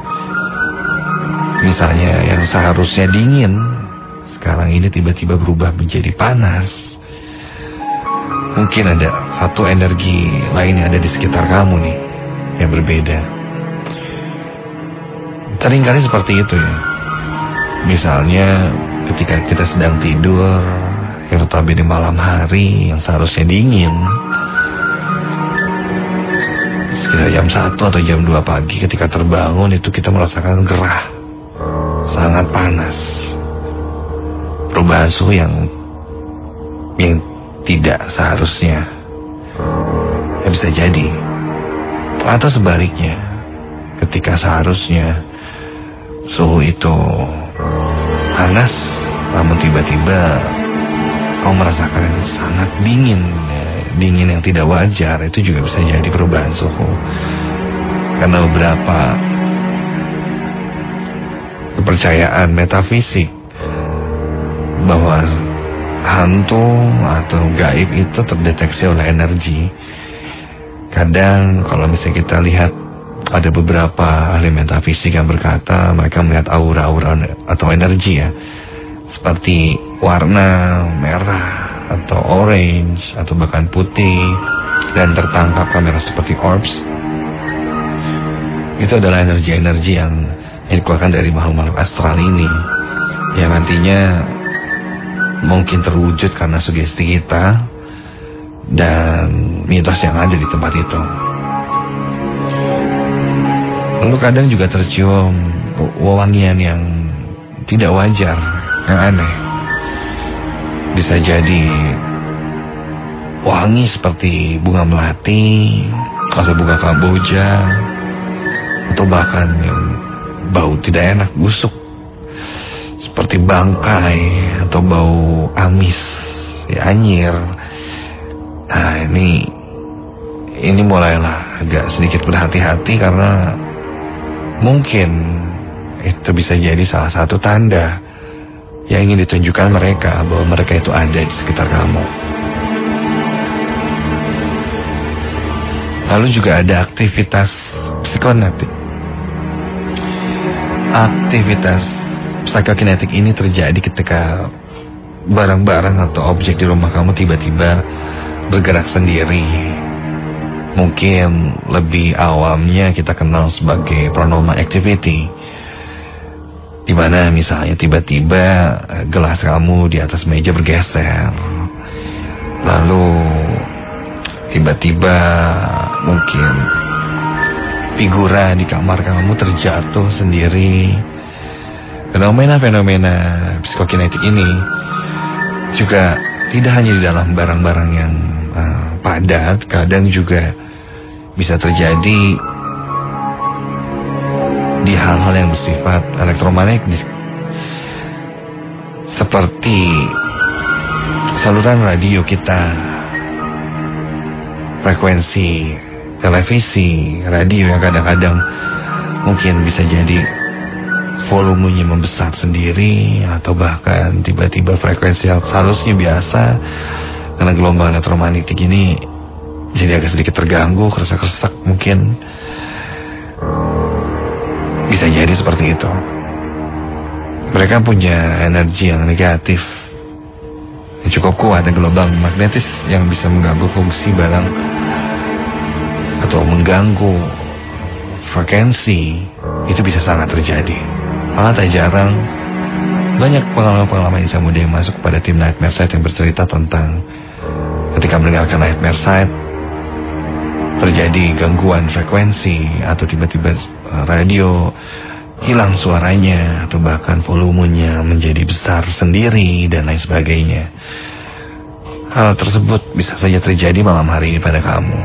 misalnya yang seharusnya dingin sekarang ini tiba-tiba berubah menjadi panas, mungkin ada satu energi lain yang ada di sekitar kamu nih yang berbeda. Seringkali seperti itu ya. Misalnya ketika kita sedang tidur, yang notabene malam hari yang seharusnya dingin, sekitar jam 1 atau jam 2 pagi ketika terbangun itu kita merasakan gerah, sangat panas. Perubahan suhu yang tidak seharusnya. Ya bisa jadi. Atau sebaliknya, ketika seharusnya suhu itu panas, namun tiba-tiba kamu merasakan sangat dingin, dingin yang tidak wajar, itu juga bisa jadi perubahan suhu. Karena beberapa kepercayaan metafisik bahwa hantu atau gaib itu terdeteksi oleh energi. Kadang kalau misalnya kita lihat, ada beberapa ahli metafisik yang berkata mereka melihat aura-aura atau energi ya, seperti warna merah atau orange atau bahkan putih, dan tertangkap kamera seperti orbs. Itu adalah energi-energi yang dikeluarkan dari makhluk-makhluk astral ini, yang nantinya mungkin terwujud karena sugesti kita dan mitos yang ada di tempat itu. Lalu kadang juga tercium wewangian yang tidak wajar, yang aneh. Bisa jadi wangi seperti bunga melati atau bunga kamboja, atau bahkan yang bau tidak enak, busuk, seperti bangkai atau bau amis, ya, anyir. Nah, ini mulailah agak sedikit berhati-hati, karena mungkin itu bisa jadi salah satu tanda yang ingin ditunjukkan mereka bahwa mereka itu ada di sekitar kamu. Lalu juga ada aktivitas psikokinetik. Aktivitas psikokinetik ini terjadi ketika barang-barang atau objek di rumah kamu tiba-tiba bergerak sendiri. Mungkin lebih awamnya kita kenal sebagai paranormal activity, di mana misalnya tiba-tiba gelas kamu di atas meja bergeser, lalu tiba-tiba mungkin figura di kamar kamu terjatuh sendiri. Fenomena-fenomena psikokinetik ini juga tidak hanya di dalam barang-barang yang padat, kadang juga bisa terjadi di hal-hal yang bersifat elektromagnetik, seperti saluran radio kita, frekuensi televisi, radio yang kadang-kadang mungkin bisa jadi volumenya membesar sendiri, atau bahkan tiba-tiba frekuensi seharusnya biasa karena gelombang elektromagnetik ini jadi agak sedikit terganggu, kerasa-kersak mungkin. Bisa jadi seperti itu. Mereka punya energi yang negatif yang cukup kuat, dan gelombang magnetis yang bisa mengganggu fungsi barang atau mengganggu frekuensi, itu bisa sangat terjadi. Malah tak jarang banyak pengalaman-pengalaman insan muda yang masuk pada tim Nightmare Site yang bercerita tentang ketika mendengarkan Nightmare Site terjadi gangguan frekuensi, atau tiba-tiba radio hilang suaranya, atau bahkan volumenya menjadi besar sendiri, dan lain sebagainya. Hal tersebut bisa saja terjadi malam hari ini pada kamu.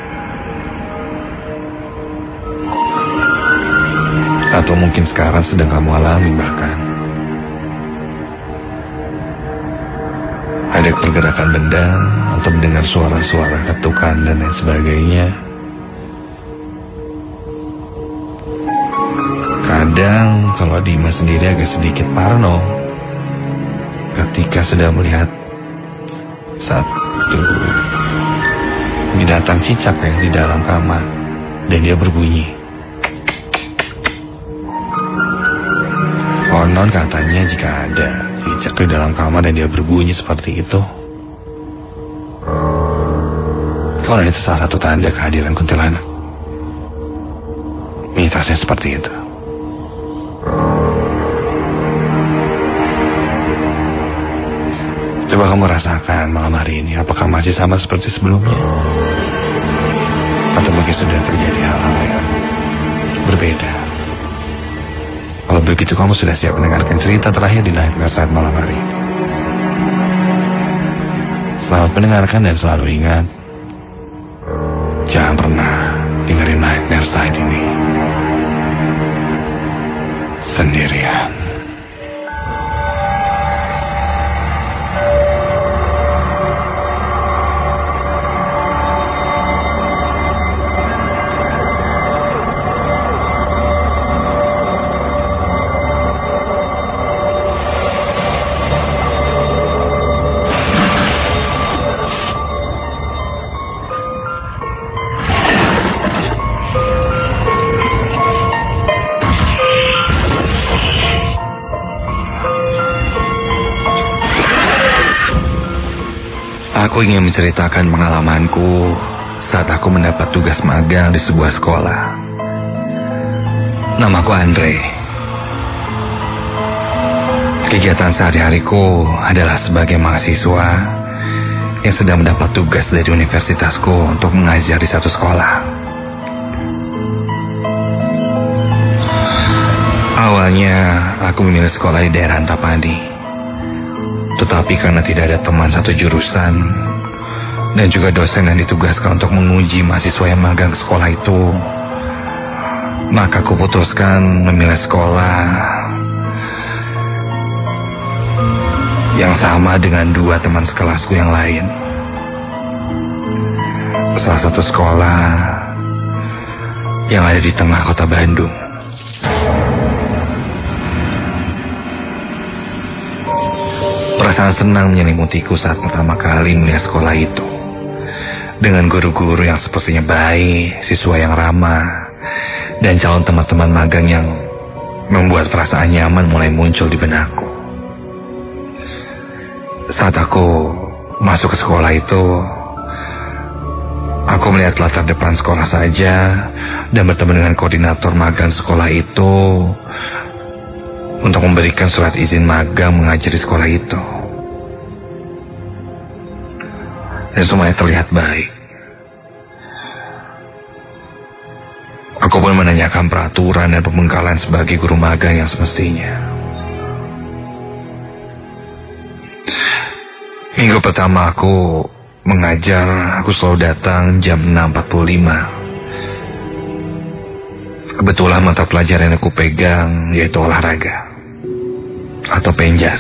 Atau mungkin sekarang sedang kamu alami bahkan. Ada pergerakan benda, atau mendengar suara-suara ketukan dan lain sebagainya. Kadang kalau Dimas sendiri agak sedikit parno ketika sudah melihat satu binatang cicak yang di dalam kamar, dan dia berbunyi. Konon katanya jika ada cicak di dalam kamar dan dia berbunyi seperti itu, konon itu salah satu tanda kehadiran kuntilanak. Mitosnya seperti itu. Coba kamu rasakan malam hari ini, apakah masih sama seperti sebelumnya? Atau mungkin sudah terjadi hal-hal yang berbeda? Kalau begitu, kamu sudah siap mendengarkan cerita terakhir di Nightmare Site malam hari ini. Selamat mendengarkan, dan selalu ingat, jangan pernah dengerin Nightmare Site ini sendirian. Aku ingin menceritakan pengalamanku saat aku mendapat tugas magang di sebuah sekolah. Namaku Andre. Kegiatan sehari-hariku adalah sebagai mahasiswa yang sedang mendapat tugas dari universitasku untuk mengajar di satu sekolah. Awalnya aku memilih sekolah di daerah Antapani. Tetapi karena tidak ada teman satu jurusan dan juga dosen yang ditugaskan untuk menguji mahasiswa yang magang ke sekolah itu, maka aku putuskan memilih sekolah yang sama dengan dua teman sekelasku yang lain. Salah satu sekolah yang ada di tengah kota Bandung. Perasaan senang menyelimutiku saat pertama kali melihat sekolah itu. Dengan guru-guru yang sepertinya baik, siswa yang ramah, dan calon teman-teman magang yang membuat perasaan nyaman mulai muncul di benakku. Saat aku masuk ke sekolah itu, aku melihat latar depan sekolah saja dan bertemu dengan koordinator magang sekolah itu untuk memberikan surat izin magang mengajar di sekolah itu. Dan semuanya terlihat baik. Aku pun menanyakan peraturan dan pembengkalan sebagai guru magang yang semestinya. Minggu pertama aku mengajar, aku selalu datang jam 6.45. Kebetulan mata pelajaran yang aku pegang yaitu olahraga atau penjas.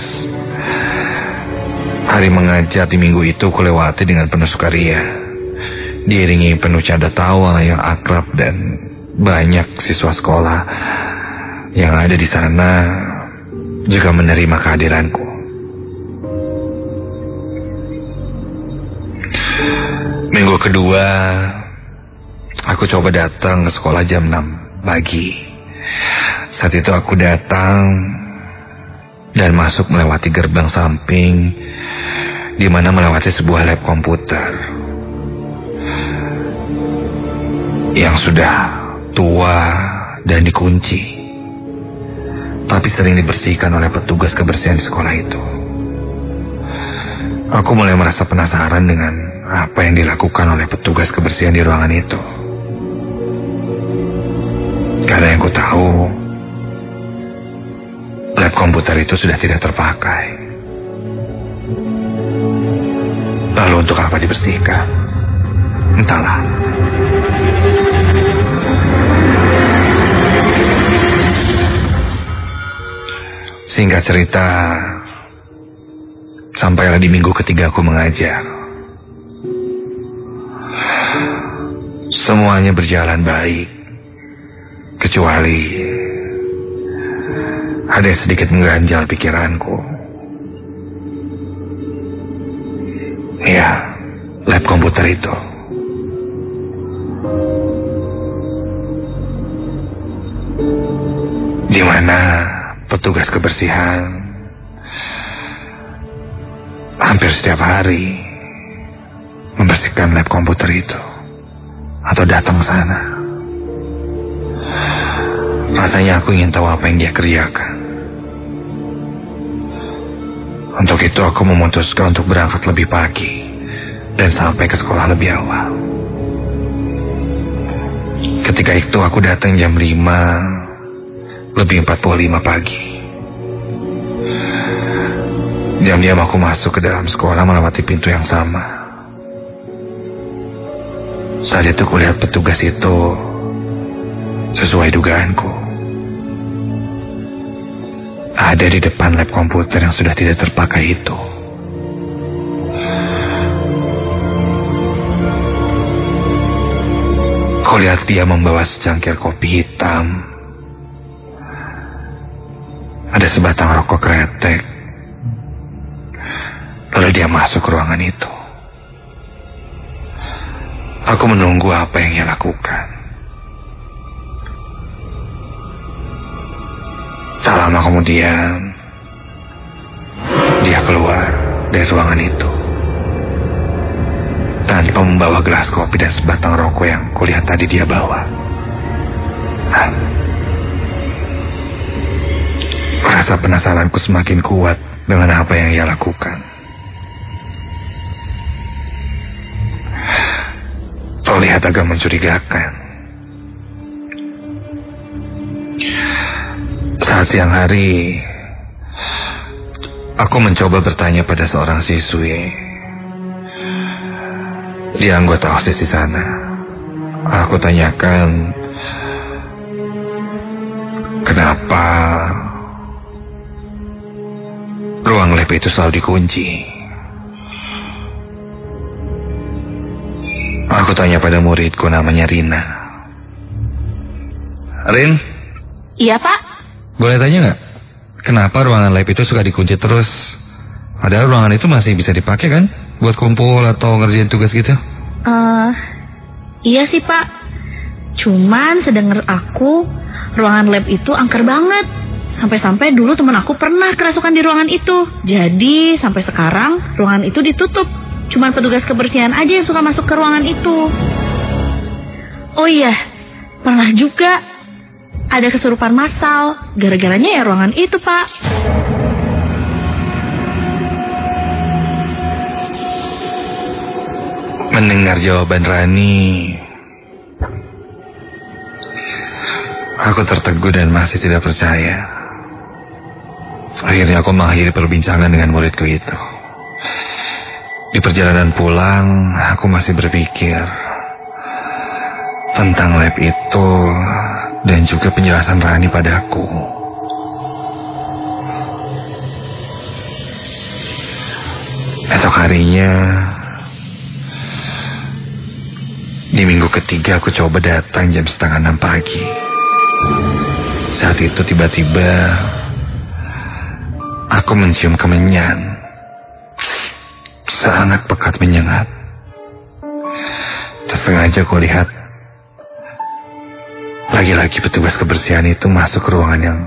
Hari mengajar di minggu itu kulewati dengan penuh sukaria, diiringi penuh canda tawa yang akrab dan banyak siswa sekolah yang ada di sana juga menerima kehadiranku. Minggu kedua, aku coba datang ke sekolah jam 6 pagi. Saat itu aku datang dan masuk melewati gerbang samping, di mana melewati sebuah lab komputer yang sudah tua dan dikunci, tapi sering dibersihkan oleh petugas kebersihan di sekolah itu. Aku mulai merasa penasaran dengan apa yang dilakukan oleh petugas kebersihan di ruangan itu. Karena yang ku tahu, lab komputer itu sudah tidak terpakai. Lalu untuk apa dibersihkan? Entahlah. Singkat cerita, sampailah di minggu ketiga aku mengajar. Semuanya berjalan baik, kecuali ada yang sedikit mengganjal pikiranku. Ya, lab komputer itu. Di mana petugas kebersihan hampir setiap hari membersihkan lab komputer itu atau datang ke sana. Rasanya aku ingin tahu apa yang dia kerjakan. Untuk itu aku memutuskan untuk berangkat lebih pagi dan sampai ke sekolah lebih awal. Ketika itu aku datang jam 5 lebih 45 pagi. Diam-diam aku masuk ke dalam sekolah melewati pintu yang sama. Saat itu kulihat petugas itu sesuai dugaanku. Ada di depan lab komputer yang sudah tidak terpakai itu. Kulihat dia membawa secangkir kopi hitam. Ada sebatang rokok kretek. Lalu dia masuk ke ruangan itu. Aku menunggu apa yang ia lakukan. Tak lama kemudian, dia keluar dari ruangan itu. tanpa membawa gelas kopi dan sebatang rokok yang kulihat tadi dia bawa. Rasa penasaranku semakin kuat dengan apa yang ia lakukan. Terlihat agak mencurigakan. Saat siang hari, aku mencoba bertanya pada seorang siswi. Dia anggota OSIS di sana. Aku tanyakan, kenapa ruang lab itu selalu dikunci? Aku tanya pada muridku namanya Rina. Rin? Iya, Pak. Boleh tanya nggak? Kenapa ruangan lab itu suka dikunci terus? Padahal ruangan itu masih bisa dipakai kan? Buat kumpul atau ngerjain tugas gitu? Iya sih, Pak. Cuman sedengar aku, ruangan lab itu angker banget. Sampai-sampai dulu teman aku pernah kerasukan di ruangan itu. Jadi sampai sekarang ruangan itu ditutup. Cuman petugas kebersihan aja yang suka masuk ke ruangan itu. Oh iya, pernah juga ada kesurupan massal. Gara-garanya ya ruangan itu, Pak. Mendengar jawaban Rani, aku tertegun dan masih tidak percaya. Akhirnya aku mengakhiri perbincangan dengan muridku itu. Di perjalanan pulang, aku masih berpikir tentang lab itu dan juga penjelasan Rani padaku. Esok harinya, di minggu ketiga aku coba datang jam 5:30 pagi. Saat itu tiba-tiba aku mencium kemenyan. Sangat pekat menyengat. Tersengaja aku lihat lagi-lagi petugas kebersihan itu masuk ke ruangan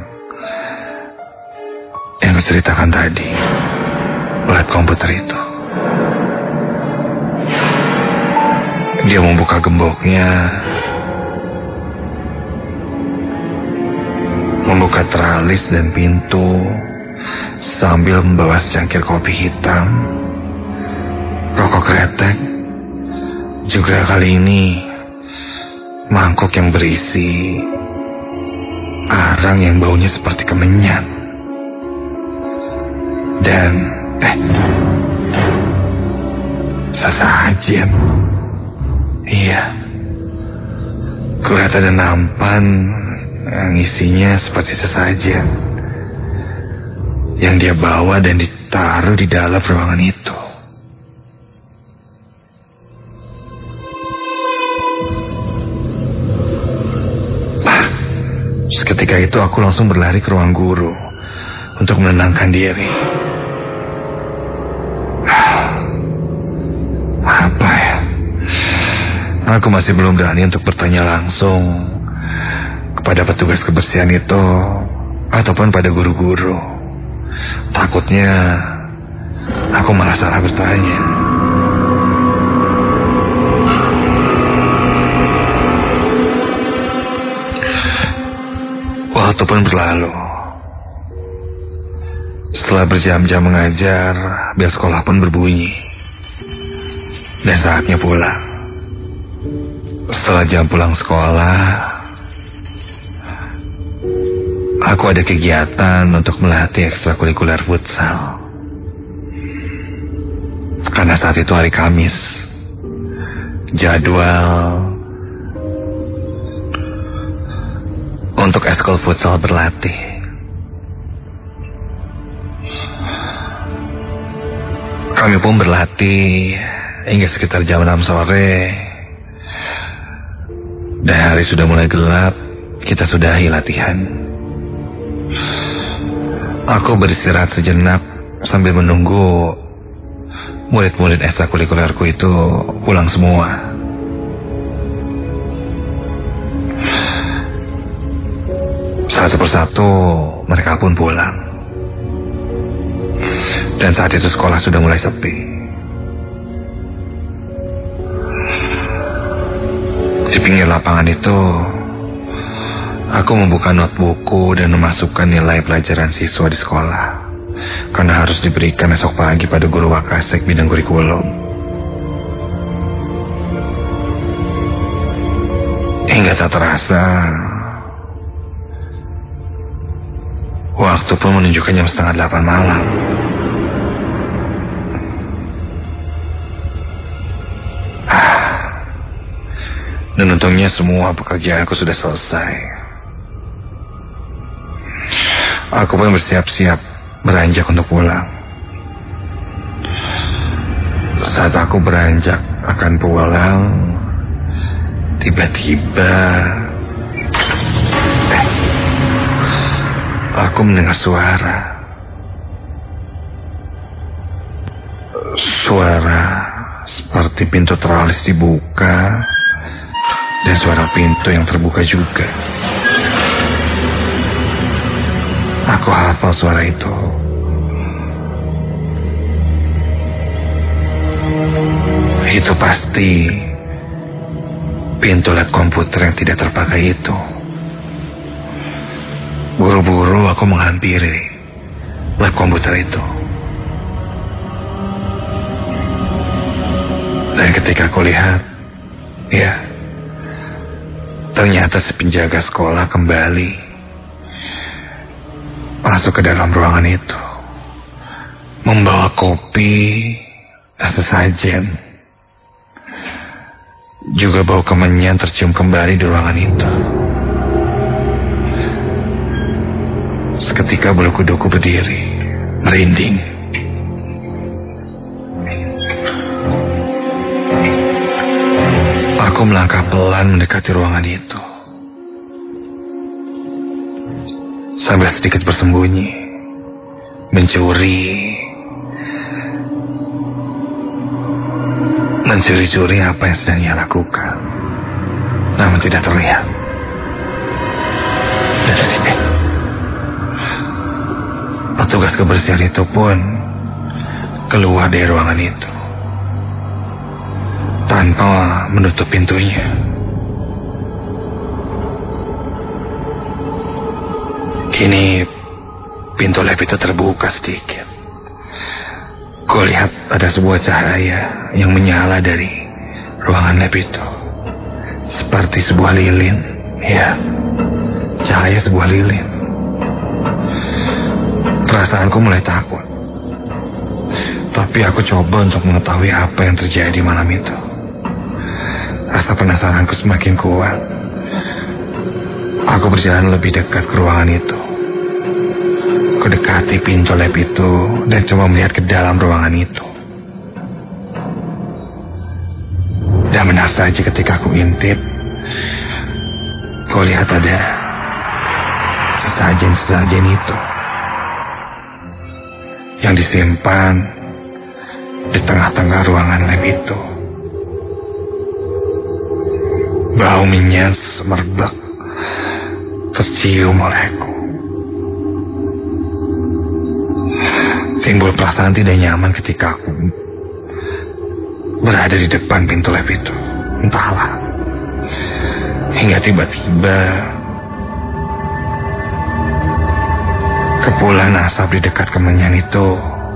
yang kuceritakan tadi. Lab komputer itu. Dia membuka gemboknya, membuka teralis dan pintu, sambil membawa secangkir kopi hitam, rokok kretek, juga kali ini mangkok yang berisi arang yang baunya seperti kemenyan. Dan sesajen. Iya, kulihat ada nampan yang isinya seperti sesajen yang dia bawa dan ditaruh di dalam ruangan itu. Seketika itu aku langsung berlari ke ruang guru untuk menenangkan diri. Apa ya? Aku masih belum berani untuk bertanya langsung kepada petugas kebersihan itu ataupun pada guru-guru. Takutnya aku malah salah bertanya. Waktu pun berlalu. Setelah berjam-jam mengajar, bel sekolah pun berbunyi. Dan saatnya pulang. Setelah jam pulang sekolah, aku ada kegiatan untuk melatih ekstrakurikuler futsal. Karena saat itu hari Kamis, jadwal untuk eskul futsal berlatih. Kami pun berlatih hingga sekitar jam 6 sore. Dan hari sudah mulai gelap, kita sudahi latihan. Aku beristirahat sejenak sambil menunggu murid-murid ekstrakurikulerku itu pulang semua. Satu persatu mereka pun pulang. Dan saat itu sekolah sudah mulai sepi. Di pinggir lapangan itu, aku membuka notebookku dan memasukkan nilai pelajaran siswa di sekolah, karena harus diberikan esok pagi pada guru Wakasek bidang kurikulum. Hingga tak terasa, waktu pun menunjukkan jam 7:30 malam. Dan untungnya semua pekerjaanku sudah selesai. Aku pun bersiap-siap beranjak untuk pulang. Saat aku beranjak akan pulang, tiba-tiba aku mendengar suara. Suara seperti pintu teralis dibuka dan suara pintu yang terbuka juga. Aku hafal suara itu. Itu pasti pintu lab komputer yang tidak terpakai itu. Buru-buru aku menghampiri lab komputer itu. Dan ketika aku lihat, ya, ternyata si penjaga sekolah kembali masuk ke dalam ruangan itu, membawa kopi dan sesajen. Juga bau kemenyan tercium kembali di ruangan itu. Seketika bulu kuduku berdiri, merinding. Aku melangkah pelan mendekati ruangan itu, sambil sedikit bersembunyi, mencuri-curi apa yang sedang ia lakukan, namun tidak terlihat. Petugas kebersihan itu pun keluar dari ruangan itu tanpa menutup pintunya. Kini pintu lab itu terbuka sedikit. Kulihat ada sebuah cahaya yang menyala dari ruangan lab itu, seperti sebuah lilin. Ya, cahaya sebuah lilin. Perasaanku mulai takut, tapi aku coba untuk mengetahui apa yang terjadi malam itu. Rasa penasaranku semakin kuat. Aku berjalan lebih dekat ke ruangan itu. Kudekati pintu lab itu dan coba melihat ke dalam ruangan itu. Dan benar saja ketika aku intip, kulihat ada sesajen-sesajen itu yang disimpan di tengah-tengah ruangan lab itu. Bau minyak semerbak tercium olehku. Timbul perasaan tidak nyaman ketika aku berada di depan pintu lab itu. Entahlah, hingga tiba-tiba kepulan asap di dekat kemenyan itu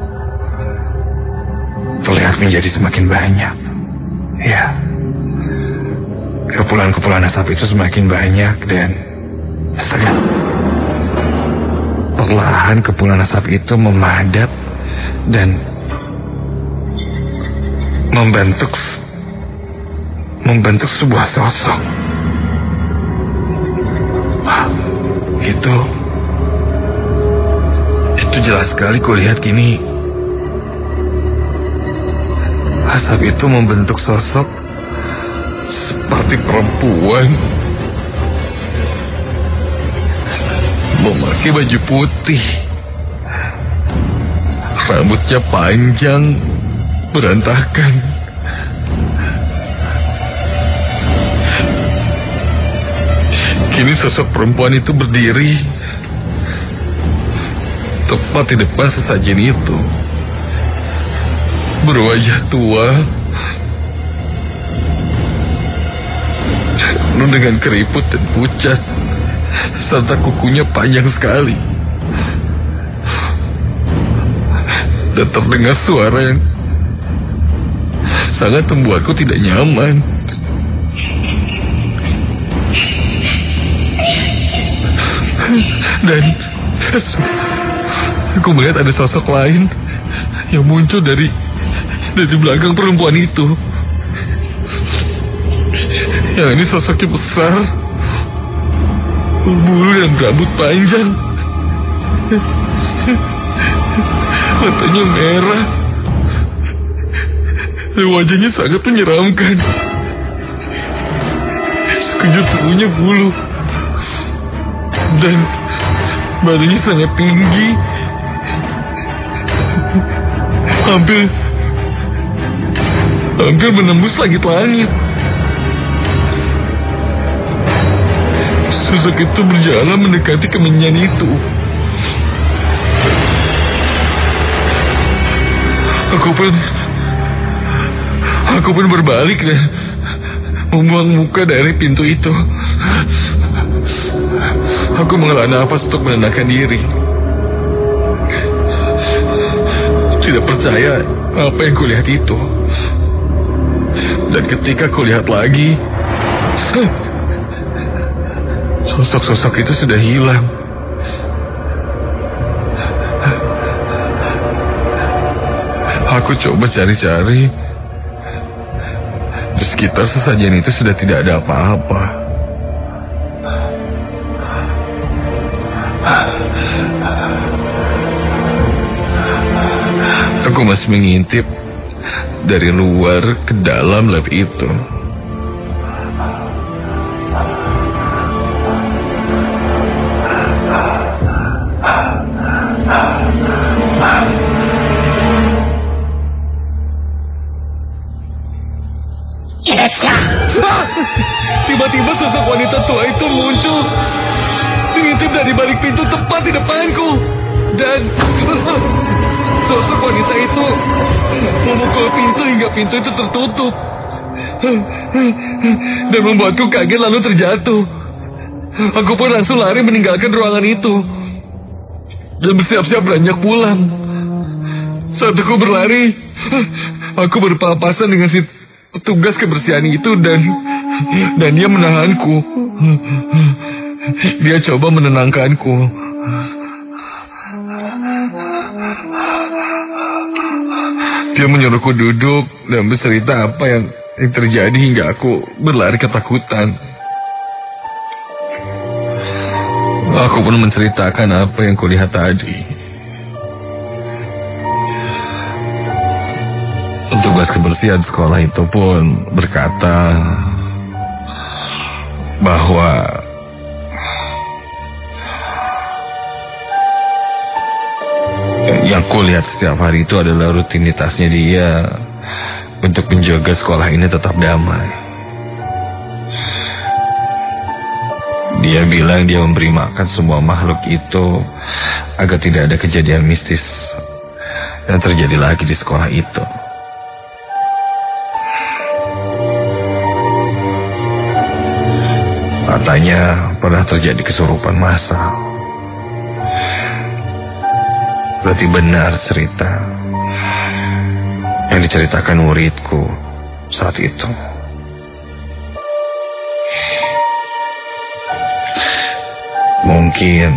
terlihat menjadi semakin banyak. Ya, kepulan-kepulan asap itu semakin banyak dan perlahan kepulan asap itu memadap dan membentuk sebuah sosok. Itu jelas sekali kulihat kini. Asap itu membentuk sosok seperti perempuan, memakai baju putih, rambutnya panjang, berantakan. Kini sosok perempuan itu berdiri tepat di depan sesajen itu, berwajah tua, penuh dengan keriput dan pucat, serta kukunya panjang sekali. Dan terdengar suara yang sangat membuatku tidak nyaman. Dan aku melihat ada sosok lain yang muncul dari belakang perempuan itu. Yang ini sosoknya besar, berbulu dan rambut panjang, matanya merah, dan wajahnya sangat menyeramkan. Sekejap tubuhnya bulu, dan badannya sangat tinggi, hampir menembus langit-langit. Sosok itu berjalan mendekati kemenyan itu. Aku pun berbalik dan membuang muka dari pintu itu. Aku menghela nafas untuk menenangkan diri. Tidak percaya apa yang kulihat itu. Dan ketika kulihat lagi, sosok-sosok itu sudah hilang. Aku coba cari-cari. Di sekitar sesajen itu sudah tidak ada apa-apa. Aku masih mengintip dari luar ke dalam lab itu. Tiba-tiba sosok wanita tua itu muncul, mengintip dari balik pintu tepat di depanku. Dan sosok wanita itu memukul pintu hingga pintu itu tertutup. Dan membuatku kaget lalu terjatuh. Aku pun langsung lari meninggalkan ruangan itu dan bersiap-siap beranjak pulang. Saat aku berlari, aku berpapasan dengan si petugas kebersihan itu dan dia menahanku. Dia coba menenangkanku. Dia menyuruhku duduk dan bercerita apa yang terjadi hingga aku berlari ketakutan. Aku pun menceritakan apa yang kulihat tadi. Petugas kebersihan sekolah itu pun berkata bahwa yang kulihat setiap hari itu adalah rutinitasnya dia untuk menjaga sekolah ini tetap damai. Dia bilang dia memberi makan semua makhluk itu agar tidak ada kejadian mistis yang terjadi lagi di sekolah itu. Katanya pernah terjadi kesurupan massal. Berarti benar cerita yang diceritakan muridku saat itu. Mungkin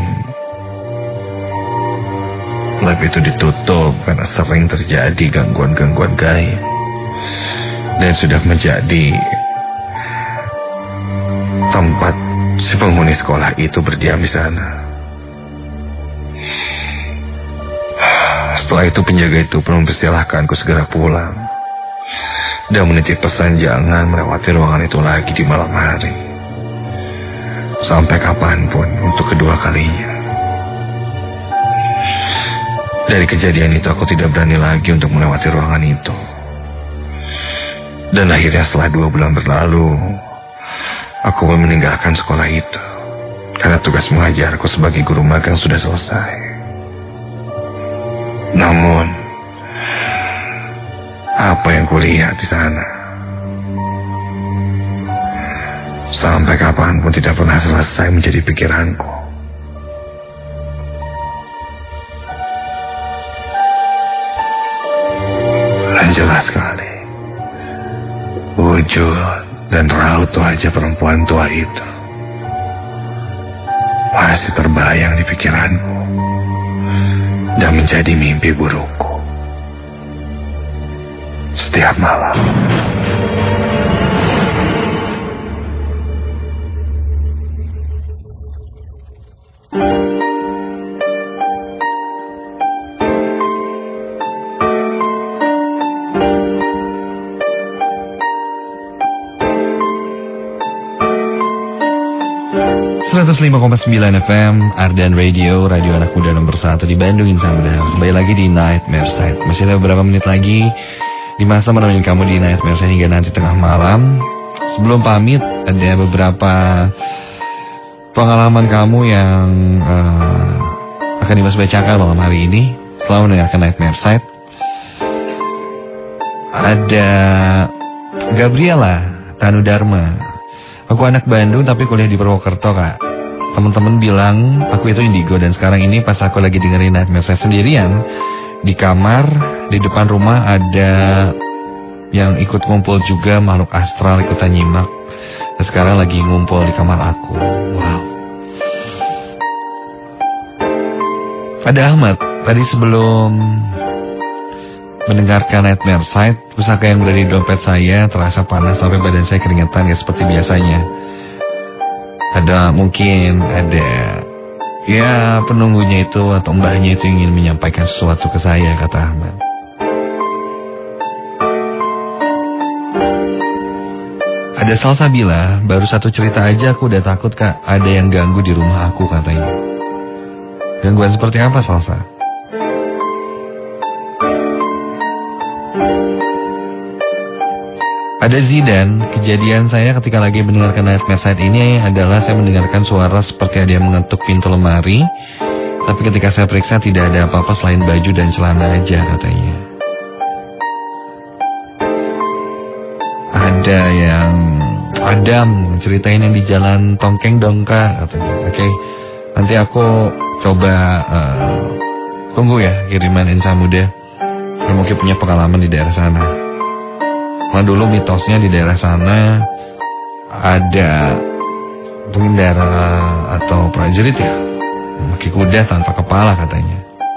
lab itu ditutup karena sering terjadi gangguan-gangguan gaib dan sudah menjadi tempat si penghuni sekolah itu berdiam di sana. Setelah itu penjaga itu pun mempersilahkanku segera pulang dan menitip pesan jangan melewati ruangan itu lagi di malam hari sampai kapanpun untuk kedua kalinya. Dari kejadian itu aku tidak berani lagi untuk melewati ruangan itu. Dan akhirnya setelah 2 bulan berlalu, aku pun meninggalkan sekolah itu karena tugas mengajarku sebagai guru magang sudah selesai. Namun, apa yang kulihat di sana? Sampai kapanpun tidak pernah selesai menjadi pikiranku. Dan jelas sekali, wujud dan raut wajah perempuan tua itu masih terbayang di pikiranku dan menjadi mimpi burukku setiap malam. FM, Ardan Radio, radio anak muda nomor 1 di Bandung, Insan Muda. Kembali lagi di Nightmare Side. Masih ada beberapa menit lagi di masa menemani kamu di Nightmare Side hingga nanti tengah malam. Sebelum pamit, ada beberapa pengalaman kamu yang akan Dimas bacakan malam hari ini setelah mendengarkan Nightmare Side. Ada Gabriela Tanu Dharma. Aku anak Bandung tapi kuliah di Purwokerto, Kak. Teman-teman bilang aku itu indigo, dan sekarang ini pas aku lagi dengerin Nightmare Side sendirian di kamar, di depan rumah ada yang ikut ngumpul juga, makhluk astral ikutan nyimak. Dan sekarang lagi ngumpul di kamar aku. Wow. Ada Ahmad, tadi sebelum mendengarkan Nightmare Side, pusaka yang berada di dompet saya terasa panas sampai badan saya keringetan, ya seperti biasanya. Mungkin ada ya penunggunya itu atau mbahnya itu ingin menyampaikan sesuatu ke saya, kata Ahmad. Ada Salsabila, baru satu cerita aja aku udah takut, Kak. Ada yang ganggu di rumah aku, katanya. Gangguan seperti apa, Salsa? Ada Zidan, kejadian saya ketika lagi mendengarkan Nightmare Side ini adalah saya mendengarkan suara seperti ada yang mengetuk pintu lemari. Tapi ketika saya periksa tidak ada apa-apa selain baju dan celana aja, katanya. Ada yang Adam, ceritain yang di jalan Tongkeng dong, Kak, katanya. Oke, nanti aku coba tunggu ya kiriman Insan Muda yang mungkin punya pengalaman di daerah sana. Nah, dulu mitosnya di daerah sana ada pengendara atau prajurit ya, memakai kuda tanpa kepala, katanya.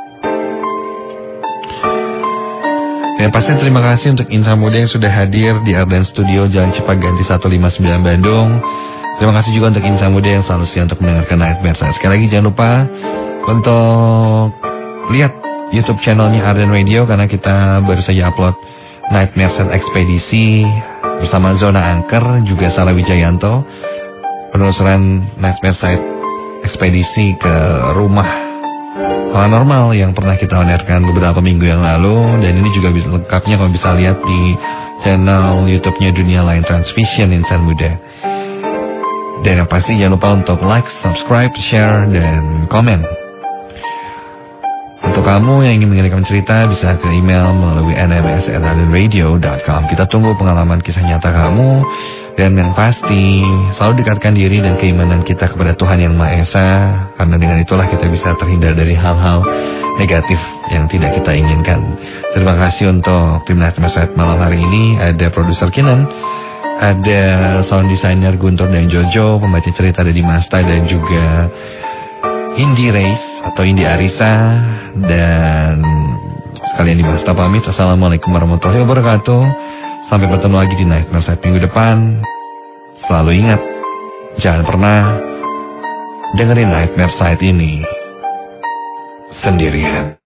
Dan pasti terima kasih untuk Insan Muda yang sudah hadir di Ardan Studio Jalan Cipaganti 159 Bandung. Terima kasih juga untuk Insan Muda yang selalu setia untuk mendengarkan Nightmare Side. Sekali lagi jangan lupa untuk lihat YouTube channelnya Ardan Radio, karena kita baru saja upload Nightmare Side Ekspedisi bersama Zona Angker, juga Sarah Wijayanto, penelusuran Nightmare Side Ekspedisi ke rumah paranormal yang pernah kita onerkan beberapa minggu yang lalu. Dan ini juga bisa lengkapnya kamu bisa lihat di channel YouTube-nya Dunia Lain Transvision Insan Muda. Dan yang pasti jangan lupa untuk like, subscribe, share, dan komen. Untuk kamu yang ingin mengirimkan cerita bisa ke email melalui nms@ardanradio.com. Kita tunggu pengalaman kisah nyata kamu. Dan yang pasti selalu dekatkan diri dan keimanan kita kepada Tuhan Yang Maha Esa, karena dengan itulah kita bisa terhindar dari hal-hal negatif yang tidak kita inginkan. Terima kasih untuk tim Nightmare Side malam hari ini. Ada produser Kinan, ada sound designer Guntur dan Jojo, pembaca cerita ada Dimasta, dan juga Indi Reis atau Indi Arisa. Dan sekalian Dimasta pamit. Assalamualaikum warahmatullahi wabarakatuh. Sampai bertemu lagi di Nightmare Side minggu depan. Selalu ingat, jangan pernah dengerin Nightmare Side ini sendirian.